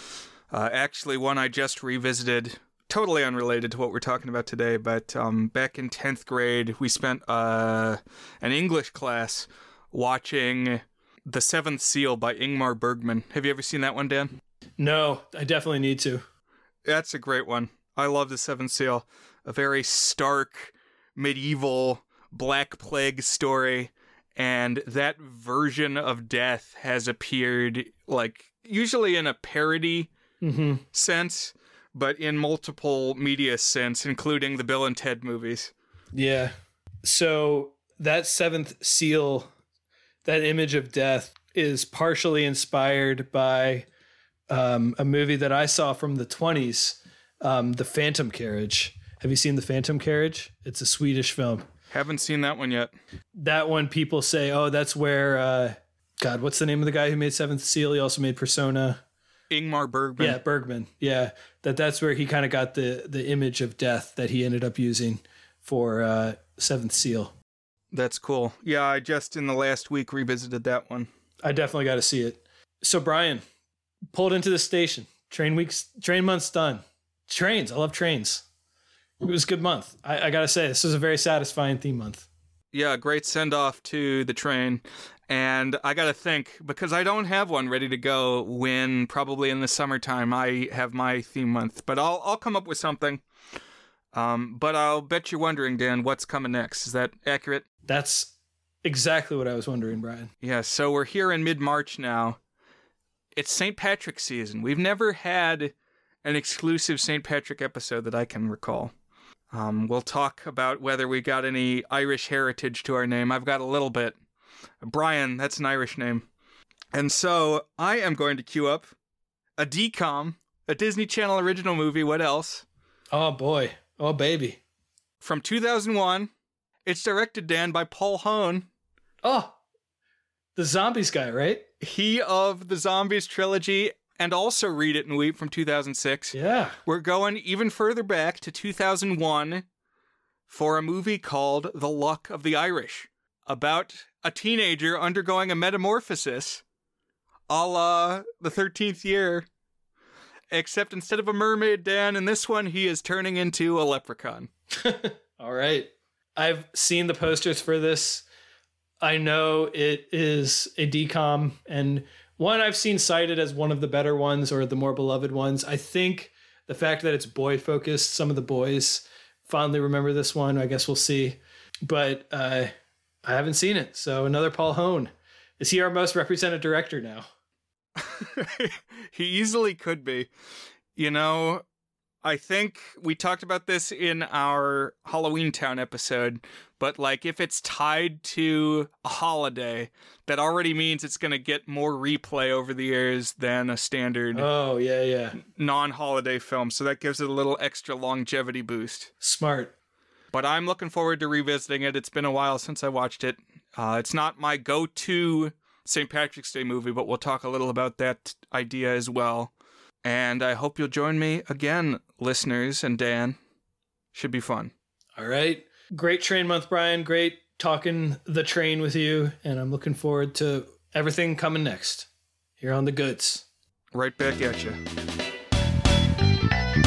Actually, one I just revisited, totally unrelated to what we're talking about today, but back in 10th grade, we spent an English class watching The Seventh Seal by Ingmar Bergman. Have you ever seen that one, Dan? No, I definitely need to. That's a great one. I love The Seventh Seal. A very stark, medieval Black Plague story, and that version of death has appeared, like, usually in a parody sense, but in multiple media sense, including the Bill and Ted movies. Yeah. So that Seventh Seal, that image of death, is partially inspired by a movie that I saw from the 20s, The Phantom Carriage. Have you seen The Phantom Carriage? It's a Swedish film. Haven't seen that one yet. That one, people say, oh, that's where, God, what's the name of the guy who made Seventh Seal? He also made Persona. Ingmar Bergman. Yeah, Bergman. Yeah, that's where he kind of got the image of death that he ended up using for Seventh Seal. That's cool. Yeah, I just in the last week revisited that one. I definitely got to see it. So Brian, pulled into the station. Train month's done. Trains. I love trains. It was a good month. I got to say, this was a very satisfying theme month. Yeah, great send-off to the Train. And I got to think, because I don't have one ready to go when probably in the summertime I have my theme month. But I'll come up with something. But I'll bet you're wondering, Dan, what's coming next. Is that accurate? That's exactly what I was wondering, Brian. Yeah, so we're here in mid-March now. It's St. Patrick's season. We've never had an exclusive St. Patrick episode that I can recall. We'll talk about whether we got any Irish heritage to our name. I've got a little bit. Brian, that's an Irish name. And so I am going to queue up a DCOM, a Disney Channel original movie. What else? Oh, boy. Oh, baby. From 2001. It's directed, Dan, by Paul Hone. Oh, the Zombies guy, right? He of the Zombies trilogy, and also Read It and Weep from 2006. Yeah. We're going even further back to 2001 for a movie called The Luck of the Irish, about a teenager undergoing a metamorphosis a la the 13th year, except instead of a mermaid, Dan, in this one, he is turning into a leprechaun. All right. I've seen the posters for this. I know it is a DCOM, and one I've seen cited as one of the better ones or the more beloved ones. I think the fact that it's boy focused, some of the boys fondly remember this one. I guess we'll see. But I haven't seen it. So another Paul Hohn. Is he our most represented director now? He easily could be. You know, I think we talked about this in our Halloween Town episode, but like if it's tied to a holiday, that already means it's going to get more replay over the years than a standard non-holiday film. So that gives it a little extra longevity boost. Smart. But I'm looking forward to revisiting it. It's been a while since I watched it. It's not my go-to St. Patrick's Day movie, but we'll talk a little about that idea as well. And I hope you'll join me again, listeners, and Dan. Should be fun. All right. Great train month, Brian. Great talking the train with you. And I'm looking forward to everything coming next here on The Goods. Right back at you.